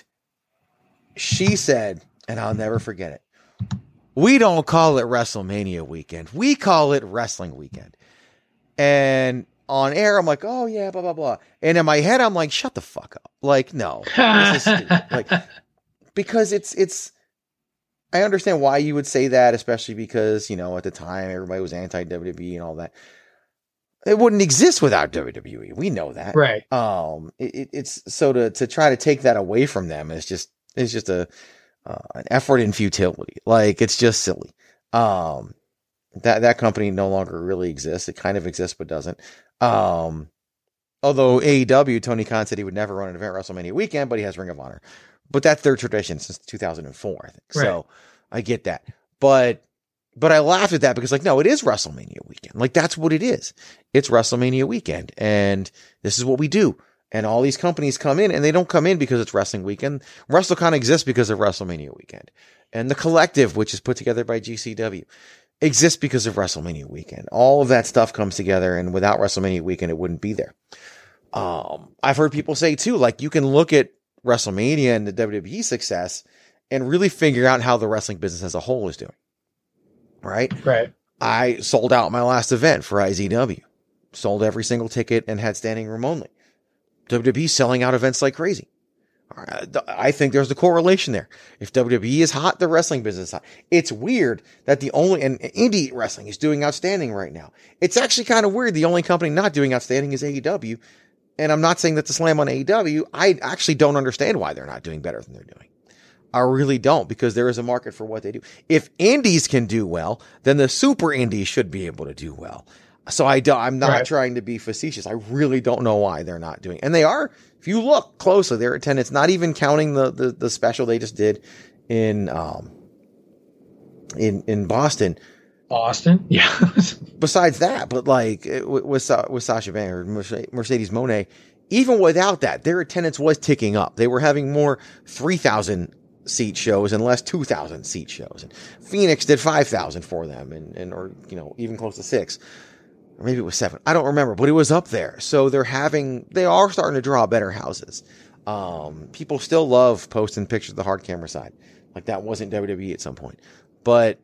she said, and I'll never forget it, we don't call it WrestleMania weekend. We call it Wrestling Weekend. And on air, I'm like, oh yeah, blah, blah, blah. And in my head, I'm like, shut the fuck up. Like, no, this is stupid. Like, because it's, it's, I understand why you would say that, especially because, you know, at the time, everybody was anti-W W E and all that. It wouldn't exist without W W E. We know that. Right. Um, it, it's so to, to try to take that away from them is just, it's just a, Uh, an effort in futility. Like, it's just silly. Um, that, that company no longer really exists. It kind of exists, but doesn't. Um, although A E W, Tony Khan said he would never run an event WrestleMania weekend, but he has Ring of Honor, but that's their tradition since two thousand four, I think. Right. So I get that, but, but I laughed at that because, like, no, it is WrestleMania weekend. Like, that's what it is. It's WrestleMania weekend, and this is what we do. And all these companies come in, and they don't come in because it's wrestling weekend. WrestleCon exists because of WrestleMania weekend. And the Collective, which is put together by G C W, exists because of WrestleMania weekend. All of that stuff comes together, and without WrestleMania weekend, it wouldn't be there. Um, I've heard people say too, like, you can look at WrestleMania and the W W E success and really figure out how the wrestling business as a whole is doing. Right? Right. I sold out my last event for I Z W. Sold every single ticket and had standing room only. W W E selling out events like crazy. I think there's a correlation there. If W W E is hot, the wrestling business is hot. It's weird that the only, and indie wrestling is doing outstanding right now. It's actually kind of weird. The only company not doing outstanding is A E W. And I'm not saying that to slam on A E W. I actually don't understand why they're not doing better than they're doing. I really don't, because there is a market for what they do. If indies can do well, then the super indies should be able to do well. So I don't, I'm not right. trying to be facetious. I really don't know why they're not doing, and they are, if you look closely, their attendance, not even counting the, the, the special they just did in, um, in, in Boston. Boston. Yeah. Besides that, but like with, with, with Sasha Banks or Mercedes Moné, even without that, their attendance was ticking up. They were having more three thousand seat shows and less two thousand seat shows. And Phoenix did five thousand for them and, and, or, you know, even close to six. Or maybe it was seven. I don't remember, but it was up there. So they're having, they are starting to draw better houses. Um, people still love posting pictures of the hard camera side. Like that wasn't W W E at some point. But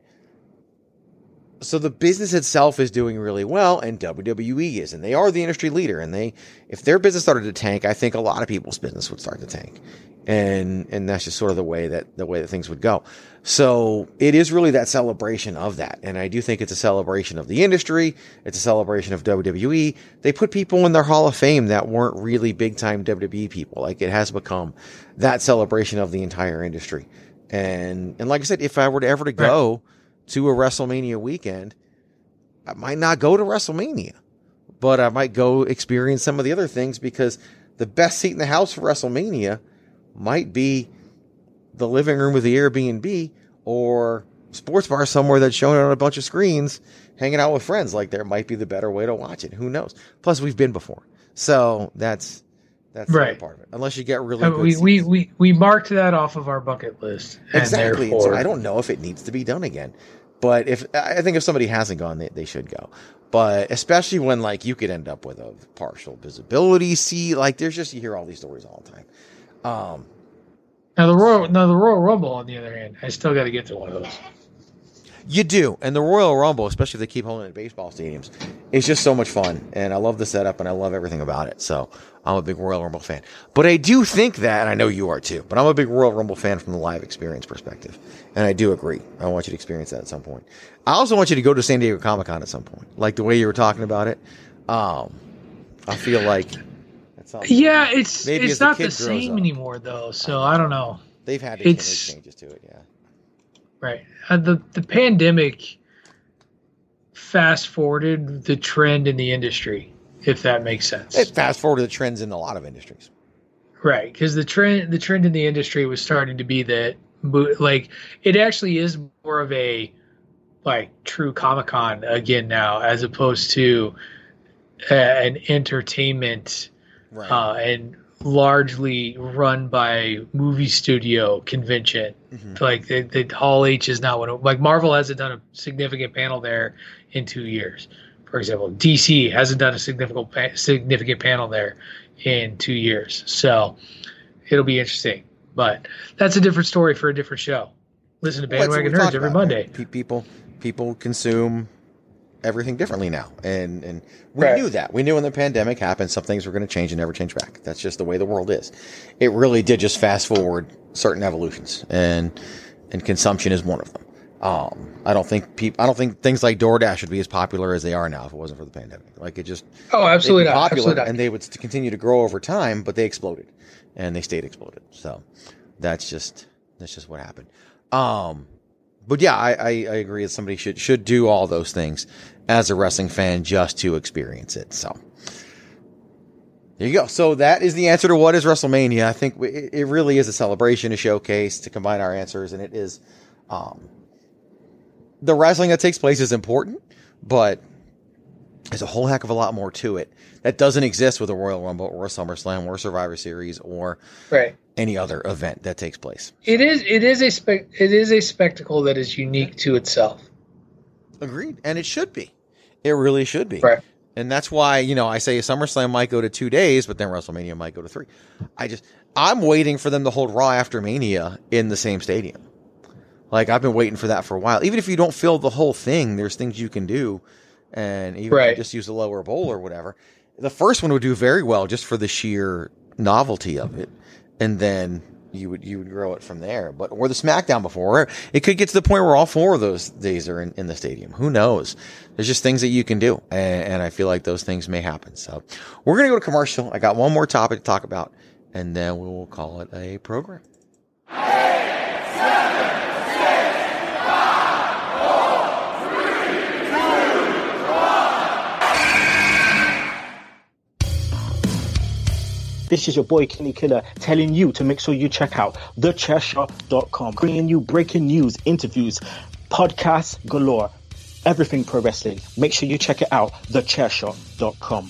so the business itself is doing really well, and W W E is, and they are the industry leader. And they, if their business started to tank, I think a lot of people's business would start to tank. And, and that's just sort of the way that, the way that things would go. So it is really that celebration of that. And I do think it's a celebration of the industry. It's a celebration of W W E. They put people in their Hall of Fame that weren't really big time W W E people. Like it has become that celebration of the entire industry. And, and like I said, if I were to ever to go right. to a WrestleMania weekend, I might not go to WrestleMania, but I might go experience some of the other things, because the best seat in the house for WrestleMania might be the living room of the Airbnb or sports bar somewhere that's showing on a bunch of screens, hanging out with friends. Like there might be the better way to watch it. Who knows? Plus we've been before. So that's, that's right. the other part of it. Unless you get really uh, good we, we, we, we marked that off of our bucket list. Exactly. And so I don't know if it needs to be done again, but if, I think if somebody hasn't gone, they, they should go. But especially when like you could end up with a partial visibility seat, like there's just, you hear all these stories all the time. Um, now the Royal, now the Royal Rumble, on the other hand, I still got to get to one of those. You do, and the Royal Rumble, especially if they keep holding it at baseball stadiums, is just so much fun, and I love the setup, and I love everything about it. So I'm a big Royal Rumble fan. But I do think that, and I know you are too, but I'm a big Royal Rumble fan from the live experience perspective, and I do agree. I want you to experience that at some point. I also want you to go to San Diego Comic-Con at some point, like the way you were talking about it. Um, I feel like. Yeah, it's Maybe it's not the, the same up. anymore though. So I don't know. They've had to it's, make changes to it, yeah. Right. Uh, the the pandemic fast forwarded the trend in the industry, if that makes sense. It fast forwarded the trends in a lot of industries. Right, because the trend the trend in the industry was starting to be that, like, it actually is more of a like true Comic-Con again now, as opposed to uh, an entertainment. Right. Uh, and largely run by movie studio convention. Mm-hmm. Like the, the Hall H is not one. Like Marvel hasn't done a significant panel there in two years, for example. D C hasn't done a significant pa- significant panel there in two years. So it'll be interesting, but that's a different story for a different show. Listen to Bandwagon well, Nerds every about, Monday. Right? People people consume everything differently now, and and we right. knew that. We knew when the pandemic happened, some things were going to change and never change back. That's just the way the world is. It really did just fast forward certain evolutions, and and consumption is one of them. Um, I don't think people. I don't think things like DoorDash would be as popular as they are now if it wasn't for the pandemic. Like it just oh, absolutely not. Popular, absolutely not. And they would continue to grow over time, but they exploded, and they stayed exploded. So that's just that's just what happened. Um, but yeah, I, I, I agree that somebody should should do all those things as a wrestling fan just to experience it. So there you go. So that is the answer to what is WrestleMania. I think it, it really is a celebration, a showcase to combine our answers, and it is. Um, The wrestling that takes place is important, but there's a whole heck of a lot more to it that doesn't exist with a Royal Rumble or a SummerSlam or a Survivor Series or right. any other event that takes place. It is it is a spe- it is a spectacle that is unique to itself. Agreed, and it should be. It really should be. Right. And that's why, you know, I say SummerSlam might go to two days, but then WrestleMania might go to three. I just I'm waiting for them to hold Raw after Mania in the same stadium. Like, I've been waiting for that for a while. Even if you don't fill the whole thing, there's things you can do. And even right. if you just use a lower bowl or whatever. The first one would do very well just for the sheer novelty of it. and then you would you would grow it from there. But or the SmackDown before, it could get to the point where all four of those days are in, in the stadium. Who knows? There's just things that you can do, and, and I feel like those things may happen. So we're gonna go to commercial. I got one more topic to talk about, and then we will call it a program. This is your boy Kenny Killer telling you to make sure you check out the chair shot dot com, bringing you breaking news, interviews, podcasts galore, everything pro wrestling. Make sure you check it out, the chair shot dot com.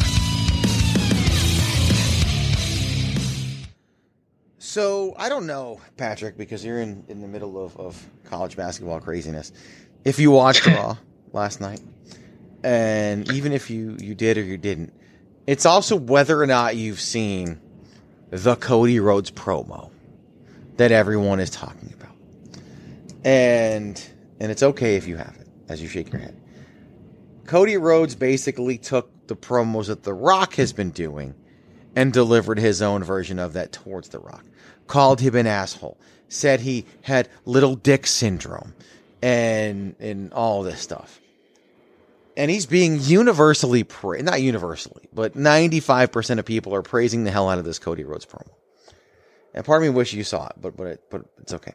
So I don't know, Patrick, because you're in, in the middle of, of college basketball craziness. If you watched Raw last night, and even if you, you did or you didn't, it's also whether or not you've seen the Cody Rhodes promo that everyone is talking about. And and it's okay if you haven't, as you shake your head. Cody Rhodes basically took the promos that The Rock has been doing and delivered his own version of that towards The Rock. Called him an asshole. Said he had little dick syndrome and and all this stuff. And he's being universally praised, not universally, but ninety-five percent of people are praising the hell out of this Cody Rhodes promo. And part of me wish you saw it, but but it, but it's okay.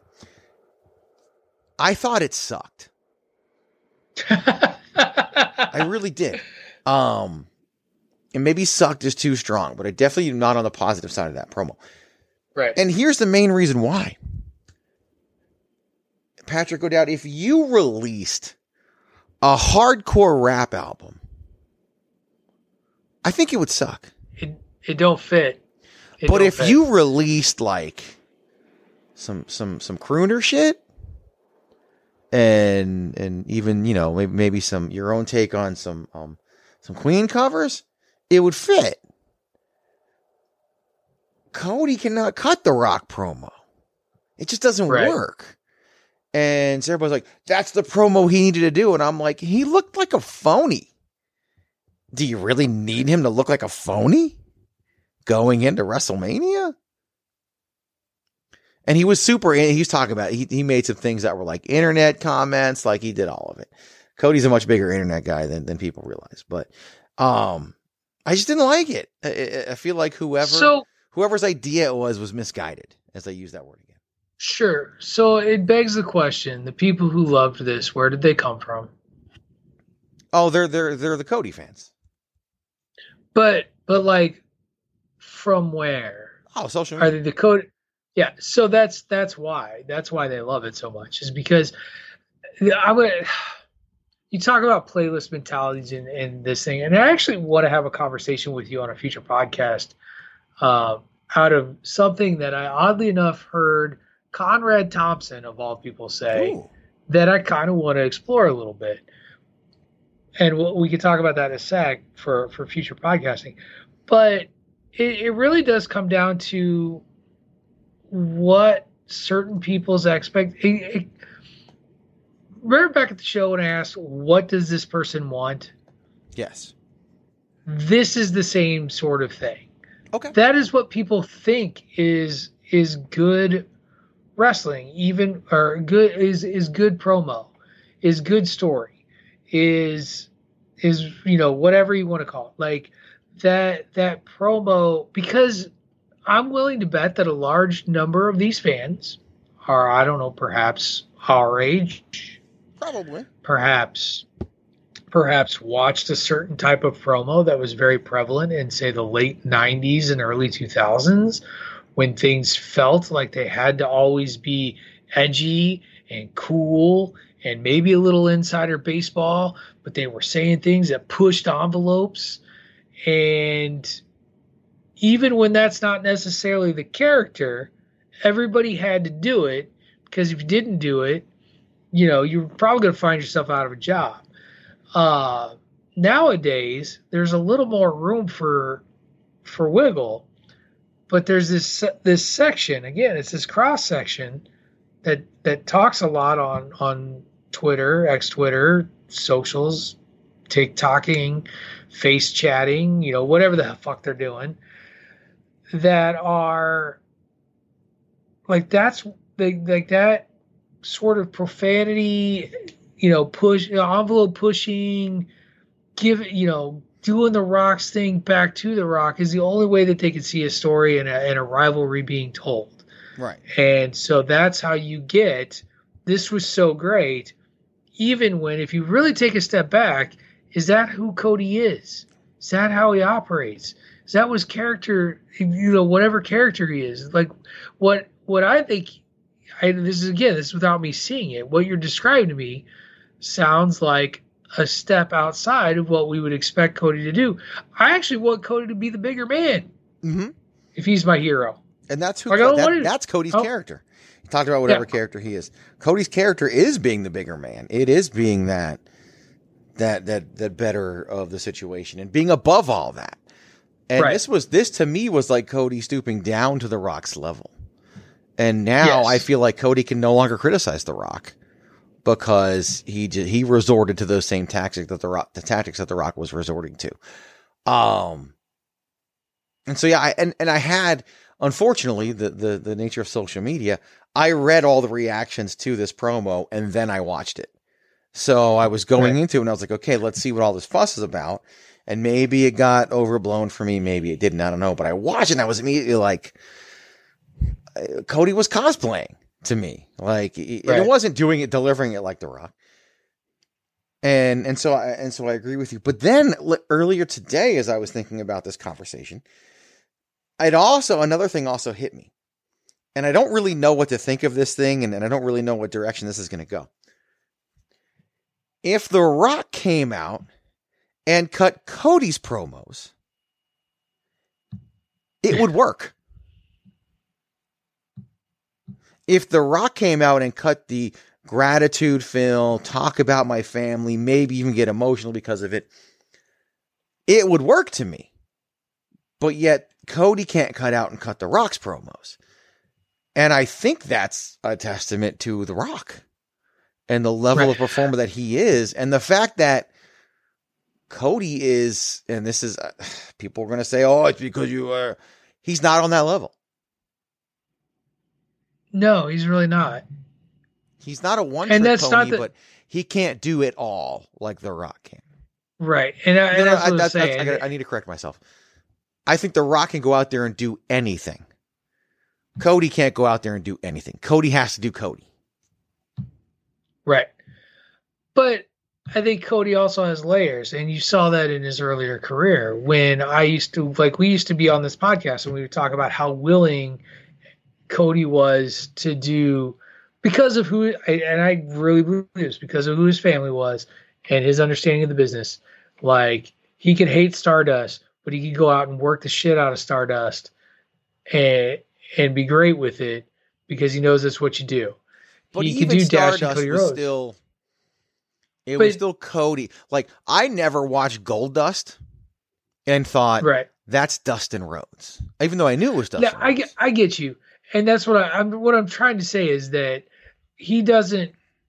I thought it sucked. I really did. Um, and maybe sucked is too strong, but I definitely am not on the positive side of that promo. Right. And here's the main reason why. Patrick O'Dowd, if you released a hardcore rap album, I think it would suck. It it don't fit. It but don't if fit. you released like some some some crooner shit, and and even you know maybe maybe some your own take on some um some Queen covers, it would fit. Cody cannot cut the Rock promo. It just doesn't Right. work. And so everybody's like, that's the promo he needed to do. And I'm like, he looked like a phony. Do you really need him to look like a phony going into WrestleMania? And he was super, he was talking about, he, he made some things that were like internet comments, like he did all of it. Cody's a much bigger internet guy than, than people realize. But um, I just didn't like it. I, I feel like whoever, So whoever's idea it was, was misguided, as I use that word again. sure. So it begs the question: the people who loved this, where did they come from? Oh, they're they're they're the Cody fans. But but like, from where? Oh, social Are media. they the Cody? Yeah. So that's that's why that's why they love it so much, is because I would. You talk about playlist mentalities in, in this thing, and I actually want to have a conversation with you on a future podcast uh, out of something that I oddly enough heard Conrad Thompson, of all people, say Ooh. that I kind of want to explore a little bit. And we'll, we can talk about that in a sec for, for future podcasting. But it, it really does come down to what certain people's expect. It, it, remember back at the show when I asked, what does this person want? Yes. This is the same sort of thing. Okay. That is what people think is is good wrestling, even or good is is good promo, is good story, is is you know whatever you want to call it, like that that promo. Because I'm willing to bet that a large number of these fans are, I don't know, perhaps our age, Probably. perhaps perhaps watched a certain type of promo that was very prevalent in, say, the late nineties and early two thousands, when things felt like they had to always be edgy and cool and maybe a little insider baseball, but they were saying things that pushed envelopes. And even when that's not necessarily the character, everybody had to do it, because if you didn't do it, you know, you're probably going to find yourself out of a job. Uh, nowadays, there's a little more room for for wiggle, but there's this this section, again, it's this cross section that that talks a lot on on Twitter, ex-Twitter, socials, TikToking, face chatting, you know, whatever the fuck they're doing, that are like that's like, like that sort of profanity, you know, push, you know, envelope pushing, give you know, doing the Rock's thing back to the Rock is the only way that they can see a story and a, and a rivalry being told. Right. And so that's how you get, this was so great, even when, if you really take a step back, is that who Cody is? Is that how he operates? Is that what his character, you know, whatever character he is? Like, what what I think, I, this is, again, this is without me seeing it, what you're describing to me sounds like a step outside of what we would expect Cody to do. I actually want Cody to be the bigger man, mm-hmm. if he's my hero. And that's who like, that, to, that's Cody's oh, character. He talked about whatever yeah. character he is. Cody's character is being the bigger man. It is being that that that that better of the situation and being above all that. And right. this was this to me was like Cody stooping down to the Rock's level. And now yes. I feel like Cody can no longer criticize the Rock because he he resorted to those same tactics that the Rock the tactics that the Rock was resorting to. Um and so yeah, I and, and I had unfortunately, the, the, the nature of social media, I read all the reactions to this promo and then I watched it. So I was going right. into it and I was like, okay, let's see what all this fuss is about. And maybe it got overblown for me. Maybe it didn't. I don't know. But I watched it and I was immediately like, Cody was cosplaying to me. Like right. it wasn't doing it, delivering it like The Rock. And, and so I, and so I agree with you. But then earlier today, as I was thinking about this conversation, I'd also, another thing also hit me, and I don't really know what to think of this thing, and, and I don't really know what direction this is going to go. If The Rock came out and cut Cody's promos, it would work. If The Rock came out and cut the gratitude film, talk about my family, maybe even get emotional because of it, it would work to me. But yet, Cody can't cut out and cut The Rock's promos. And I think that's a testament to The Rock and the level right. of performer that he is. And the fact that Cody is, and this is, uh, people are going to say, oh, it's because you are, he's not on that level. No, he's really not. He's not a one and trick that's pony, not the, but he can't do it all like The Rock can. Right. And, I, and no, no, that's I, what that's, I'm that's, saying. I, gotta, I need to correct myself. I think The Rock can go out there and do anything. Cody can't go out there and do anything. Cody has to do Cody. Right. But I think Cody also has layers, and you saw that in his earlier career when I used to, like, we used to be on this podcast and we would talk about how willing Cody was to do, because of who, and I really believe this, because of who his family was and his understanding of the business. Like, he could hate Stardust, but he could go out and work the shit out of Stardust and and be great with it because he knows that's what you do. But he even could do Dash and Stardust Cody was Rhodes. still, it But- was still Cody. Like, I never watched Goldust and thought, Right. that's Dustin Rhodes, even though I knew it was Dustin Now, I Rhodes. get, I get you, and that's what I, I'm. What I'm trying to say is that he doesn't.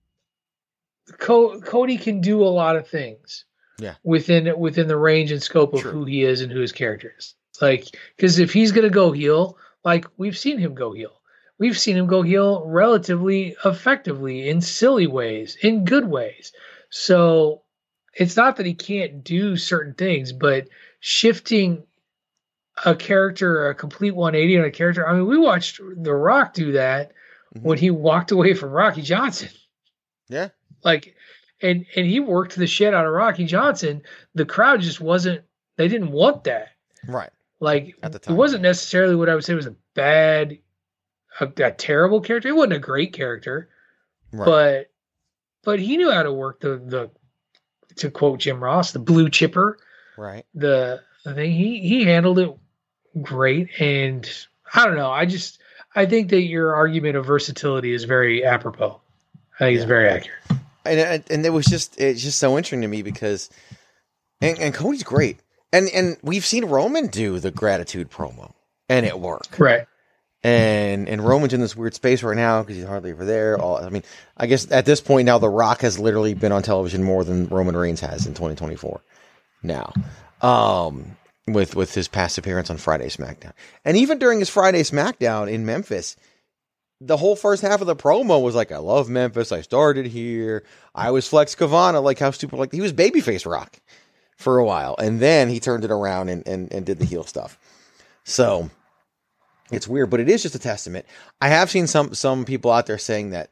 Co- Cody can do a lot of things. Yeah. Within within the range and scope of True. who he is and who his character is. Like, because if he's gonna go heel, like we've seen him go heel, we've seen him go heel relatively effectively in silly ways, in good ways. So it's not that he can't do certain things, but shifting a character, a complete one eighty on a character. I mean, we watched The Rock do that Mm-hmm. when he walked away from Rocky Johnson. Yeah. Like, and and he worked the shit out of Rocky Johnson. The crowd just wasn't, they didn't want that. Right. Like, At the it time. wasn't necessarily what I would say was a bad, a, a terrible character. It wasn't a great character, Right. but but he knew how to work the, the to quote Jim Ross, the blue chipper, right. the, the thing. He, he handled it great. And I don't know. I just, I think that your argument of versatility is very apropos. I think Yeah. it's very accurate. And and it was just it's just so interesting to me because, and, and Cody's great, and and we've seen Roman do the gratitude promo, and it worked. Right. And and Roman's in this weird space right now because he's hardly ever there. All I mean, I guess at this point now, The Rock has literally been on television more than Roman Reigns has in twenty twenty-four. Now, um, with with his past appearance on Friday SmackDown, and even during his Friday SmackDown in Memphis, the whole first half of the promo was like, I love Memphis. I started here. I was Flex Kavana. Like how stupid, like he was babyface Rock for a while. And then he turned it around and, and, and did the heel stuff. So it's weird, but it is just a testament. I have seen some, some people out there saying that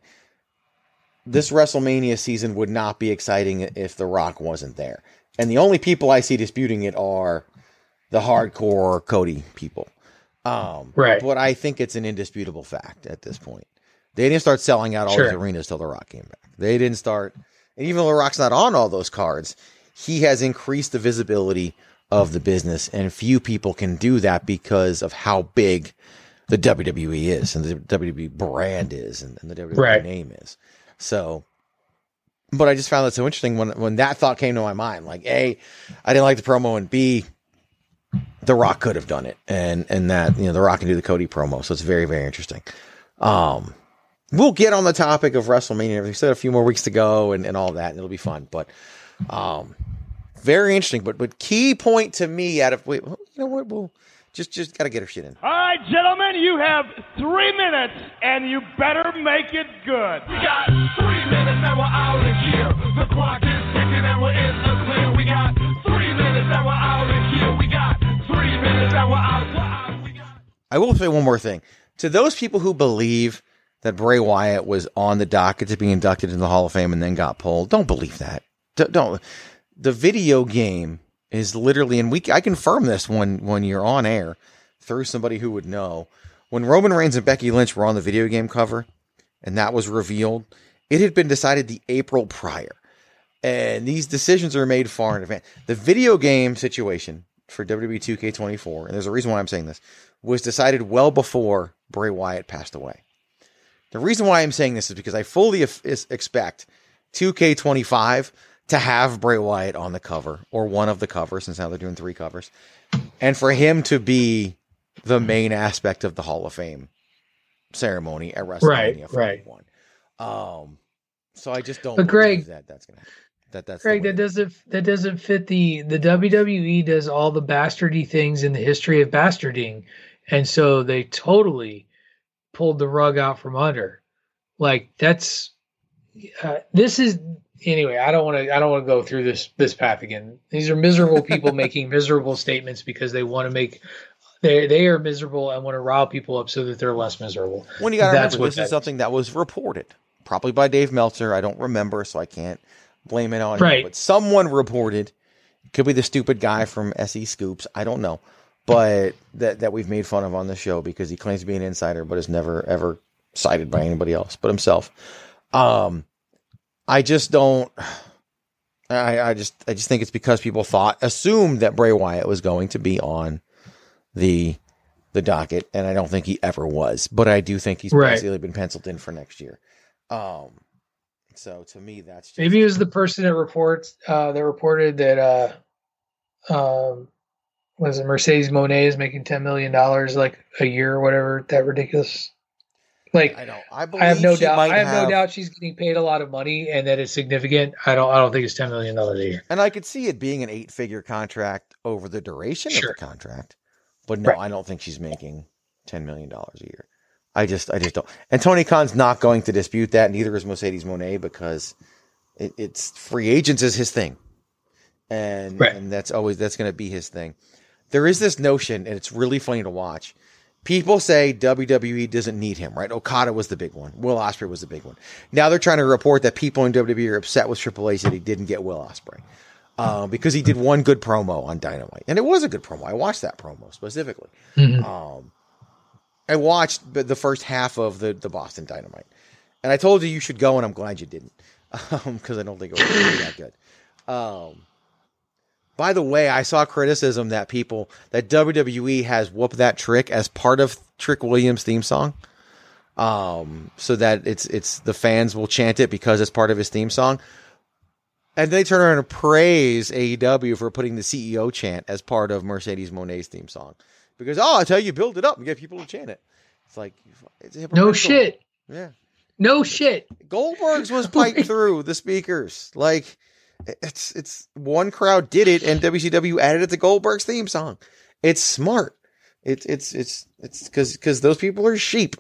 this WrestleMania season would not be exciting if The Rock wasn't there. And the only people I see disputing it are the hardcore Cody people. Um, right. But I think it's an indisputable fact at this point. They didn't start selling out all Sure. those arenas till The Rock came back. They didn't start, and even though The Rock's not on all those cards, he has increased the visibility of the business, and few people can do that because of how big the W W E is, and the W W E brand is, and, and the W W E Right. name is. So, but I just found that so interesting when, when that thought came to my mind. Like, A, I didn't like the promo, and B, The Rock could have done it, and and that, you know, The Rock can do the Cody promo, so it's very, very interesting. Um, we'll get on the topic of WrestleMania. We still have a few more weeks to go, and, and all that, and it'll be fun. But um, very interesting. But but key point to me out of, wait, you know what, we'll just just gotta get her shit in. All right, gentlemen, you have three minutes, and you better make it good. We got three minutes and we're out of here. The clock is ticking and we're in the clear. We got three minutes and we're out of here. We got three minutes and we're out. We're out. We got... I will say one more thing. To those people who believe that Bray Wyatt was on the docket to be inducted into the Hall of Fame and then got pulled, don't believe that. D- don't. The video game is literally, and we I confirm this when, when you're on air through somebody who would know. When Roman Reigns and Becky Lynch were on the video game cover, and that was revealed, it had been decided the April prior. And these decisions are made far in advance. The video game situation for W W E two K twenty-four, and there's a reason why I'm saying this, was decided well before Bray Wyatt passed away. The reason why I'm saying this is because I fully expect two K twenty-five to have Bray Wyatt on the cover, or one of the covers, since now they're doing three covers, and for him to be the main aspect of the Hall of Fame ceremony at WrestleMania right, forty-one. Right. Um, so I just don't but believe Greg, that that's going to happen. That, that's Greg, that doesn't that doesn't fit the the W W E does all the bastardy things in the history of bastarding, and so they totally pulled the rug out from under. Like that's uh, this is anyway. I don't want to I don't want to go through this this path again. These are miserable people making miserable statements because they want to make they they are miserable and want to rile people up so that they're less miserable. When you got to That's remember, what this that is something that was reported, probably by Dave Meltzer. I don't remember, so I can't blame it on him. Right. But someone reported, could be the stupid guy from S E Scoops, I don't know, but that, that we've made fun of on the show because he claims to be an insider, but is never, ever cited by anybody else but himself. Um, I just don't, I, I just, I just think it's because people thought, assumed that Bray Wyatt was going to be on the, the docket, and I don't think he ever was, but I do think he's Right. basically been penciled in for next year. Um, So to me, that's just... Maybe it was the person that reports uh, that reported that uh, um, was it Mercedes Moné is making ten million dollars like a year or whatever. That ridiculous. Like I know. I, I have no she doubt. might I have, have no doubt she's getting paid a lot of money and that it's significant. I don't. I don't think it's ten million dollars a year. And I could see it being an eight-figure contract over the duration Sure. of the contract, but no, Right. I don't think she's making ten million dollars a year. I just, I just don't. And Tony Khan's not going to dispute that. Neither is Mercedes Moné because it, it's free agents is his thing, and Right. and that's always that's going to be his thing. There is this notion, and it's really funny to watch. People say W W E doesn't need him, right? Okada was the big one. Will Ospreay was the big one. Now they're trying to report that people in W W E are upset with Triple H that he didn't get Will Ospreay uh, because he did one good promo on Dynamite, and it was a good promo. I watched that promo specifically. Mhm. Um, I watched the first half of the, the Boston Dynamite, and I told you you should go, and I'm glad you didn't, because um, I don't think it was really that good. Um, by the way, I saw criticism that people that W W E has "Whoop That Trick" as part of Trick Williams' theme song, um, so that it's it's the fans will chant it because it's part of his theme song, and they turn around and praise A E W for putting the C E O chant as part of Mercedes Moné's theme song. Because, oh, I tell you, build it up and get people to chant it. It's like, it's No shit. Yeah. No shit. Goldberg's was piped through the speakers. Like, it's, it's one crowd did it and W C W added it to Goldberg's theme song. It's smart. It's, it's, it's, it's cause, cause those people are sheep.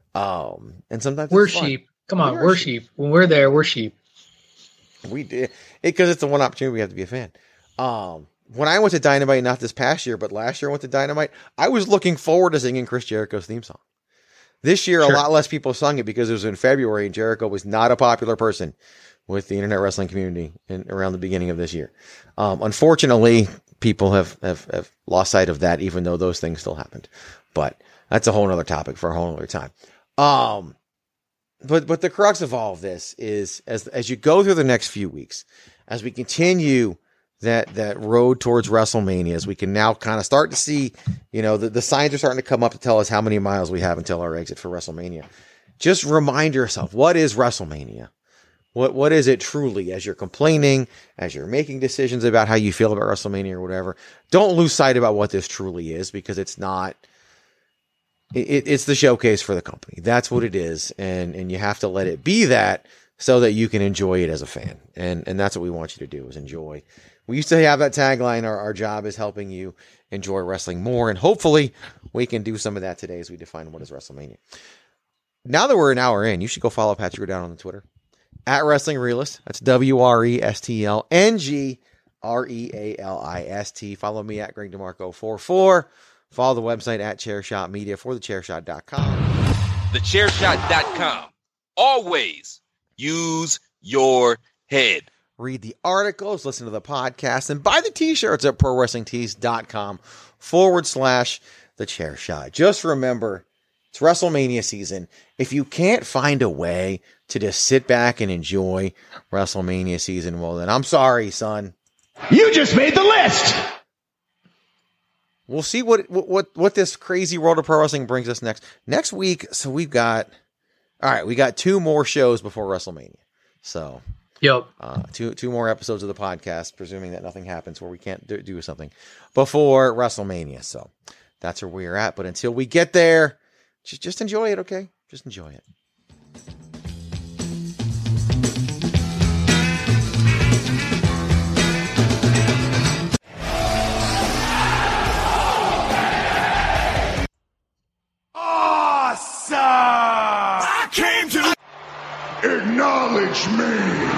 Um, and sometimes We're it's fun. sheep. Come on, We we are are sheep. When we're there, we're sheep. We did because it's the one opportunity we have to be a fan. Um, when I went to Dynamite, not this past year, but last year I went to Dynamite, I was looking forward to singing Chris Jericho's theme song. This year, Sure. a lot less people sung it because it was in February and Jericho was not a popular person with the internet wrestling community in, around the beginning of this year. Um, unfortunately, people have, have, have lost sight of that, even though those things still happened. But that's a whole other topic for a whole other time. Um, but, but the crux of all of this is as, as you go through the next few weeks, as we continue that, that road towards WrestleMania, as we can now kind of start to see, you know, the, the signs are starting to come up to tell us how many miles we have until our exit for WrestleMania. Just remind yourself, what is WrestleMania? What, what is it truly as you're complaining, as you're making decisions about how you feel about WrestleMania or whatever? Don't lose sight about what this truly is, because it's not, it, it's the showcase for the company. That's what it is. And, and you have to let it be that so that you can enjoy it as a fan. And, and that's what we want you to do, is enjoy. We used to have that tagline, our, our job is helping you enjoy wrestling more. And hopefully we can do some of that today as we define what is WrestleMania. Now that we're an hour in, you should go follow Patrick down on the Twitter. At Wrestling Realist. That's W R E S T L N G R E A L I S T. Follow me at Greg DeMarco forty-four. Follow the website at Chairshot Media for the chair shot dot com. the chair shot dot com. Always use your head. Read the articles, listen to the podcast, and buy the t-shirts at pro wrestling tees dot com forward slash the chair shot. Just remember, it's WrestleMania season. If you can't find a way to just sit back and enjoy WrestleMania season, well then I'm sorry, son. You just made the list. We'll see what what what this crazy world of pro wrestling brings us next. Next week, so we've got, all right, we got two more shows before WrestleMania. So, Yep. uh, two two more episodes of the podcast, presuming that nothing happens where we can't do, do something before WrestleMania. So that's where we're at. But until we get there, just just enjoy it, okay? Just enjoy it. Awesome! I came to acknowledge me.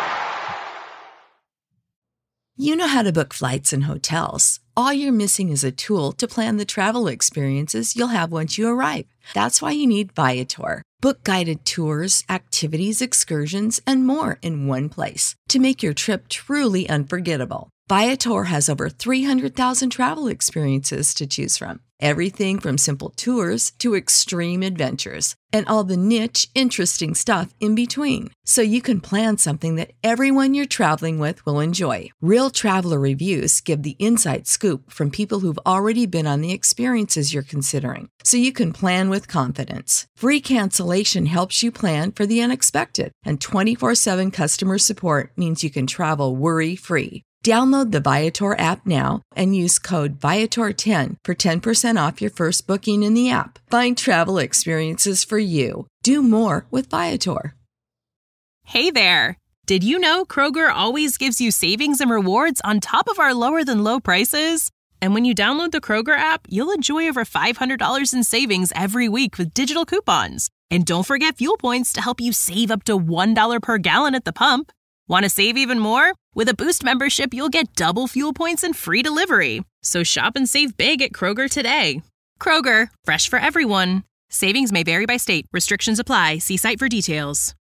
You know how to book flights and hotels. All you're missing is a tool to plan the travel experiences you'll have once you arrive. That's why you need Viator. Book guided tours, activities, excursions, and more in one place to make your trip truly unforgettable. Viator has over three hundred thousand travel experiences to choose from. Everything from simple tours to extreme adventures and all the niche, interesting stuff in between. So you can plan something that everyone you're traveling with will enjoy. Real traveler reviews give the inside scoop from people who've already been on the experiences you're considering. So you can plan with confidence. Free cancellation helps you plan for the unexpected. And twenty-four seven customer support means you can travel worry-free. Download the Viator app now and use code Viator ten for ten percent off your first booking in the app. Find travel experiences for you. Do more with Viator. Hey there! Did you know Kroger always gives you savings and rewards on top of our lower than low prices? And when you download the Kroger app, you'll enjoy over five hundred dollars in savings every week with digital coupons. And don't forget fuel points to help you save up to one dollar per gallon at the pump. Want to save even more? With a Boost membership, you'll get double fuel points and free delivery. So shop and save big at Kroger today. Kroger, fresh for everyone. Savings may vary by state. Restrictions apply. See site for details.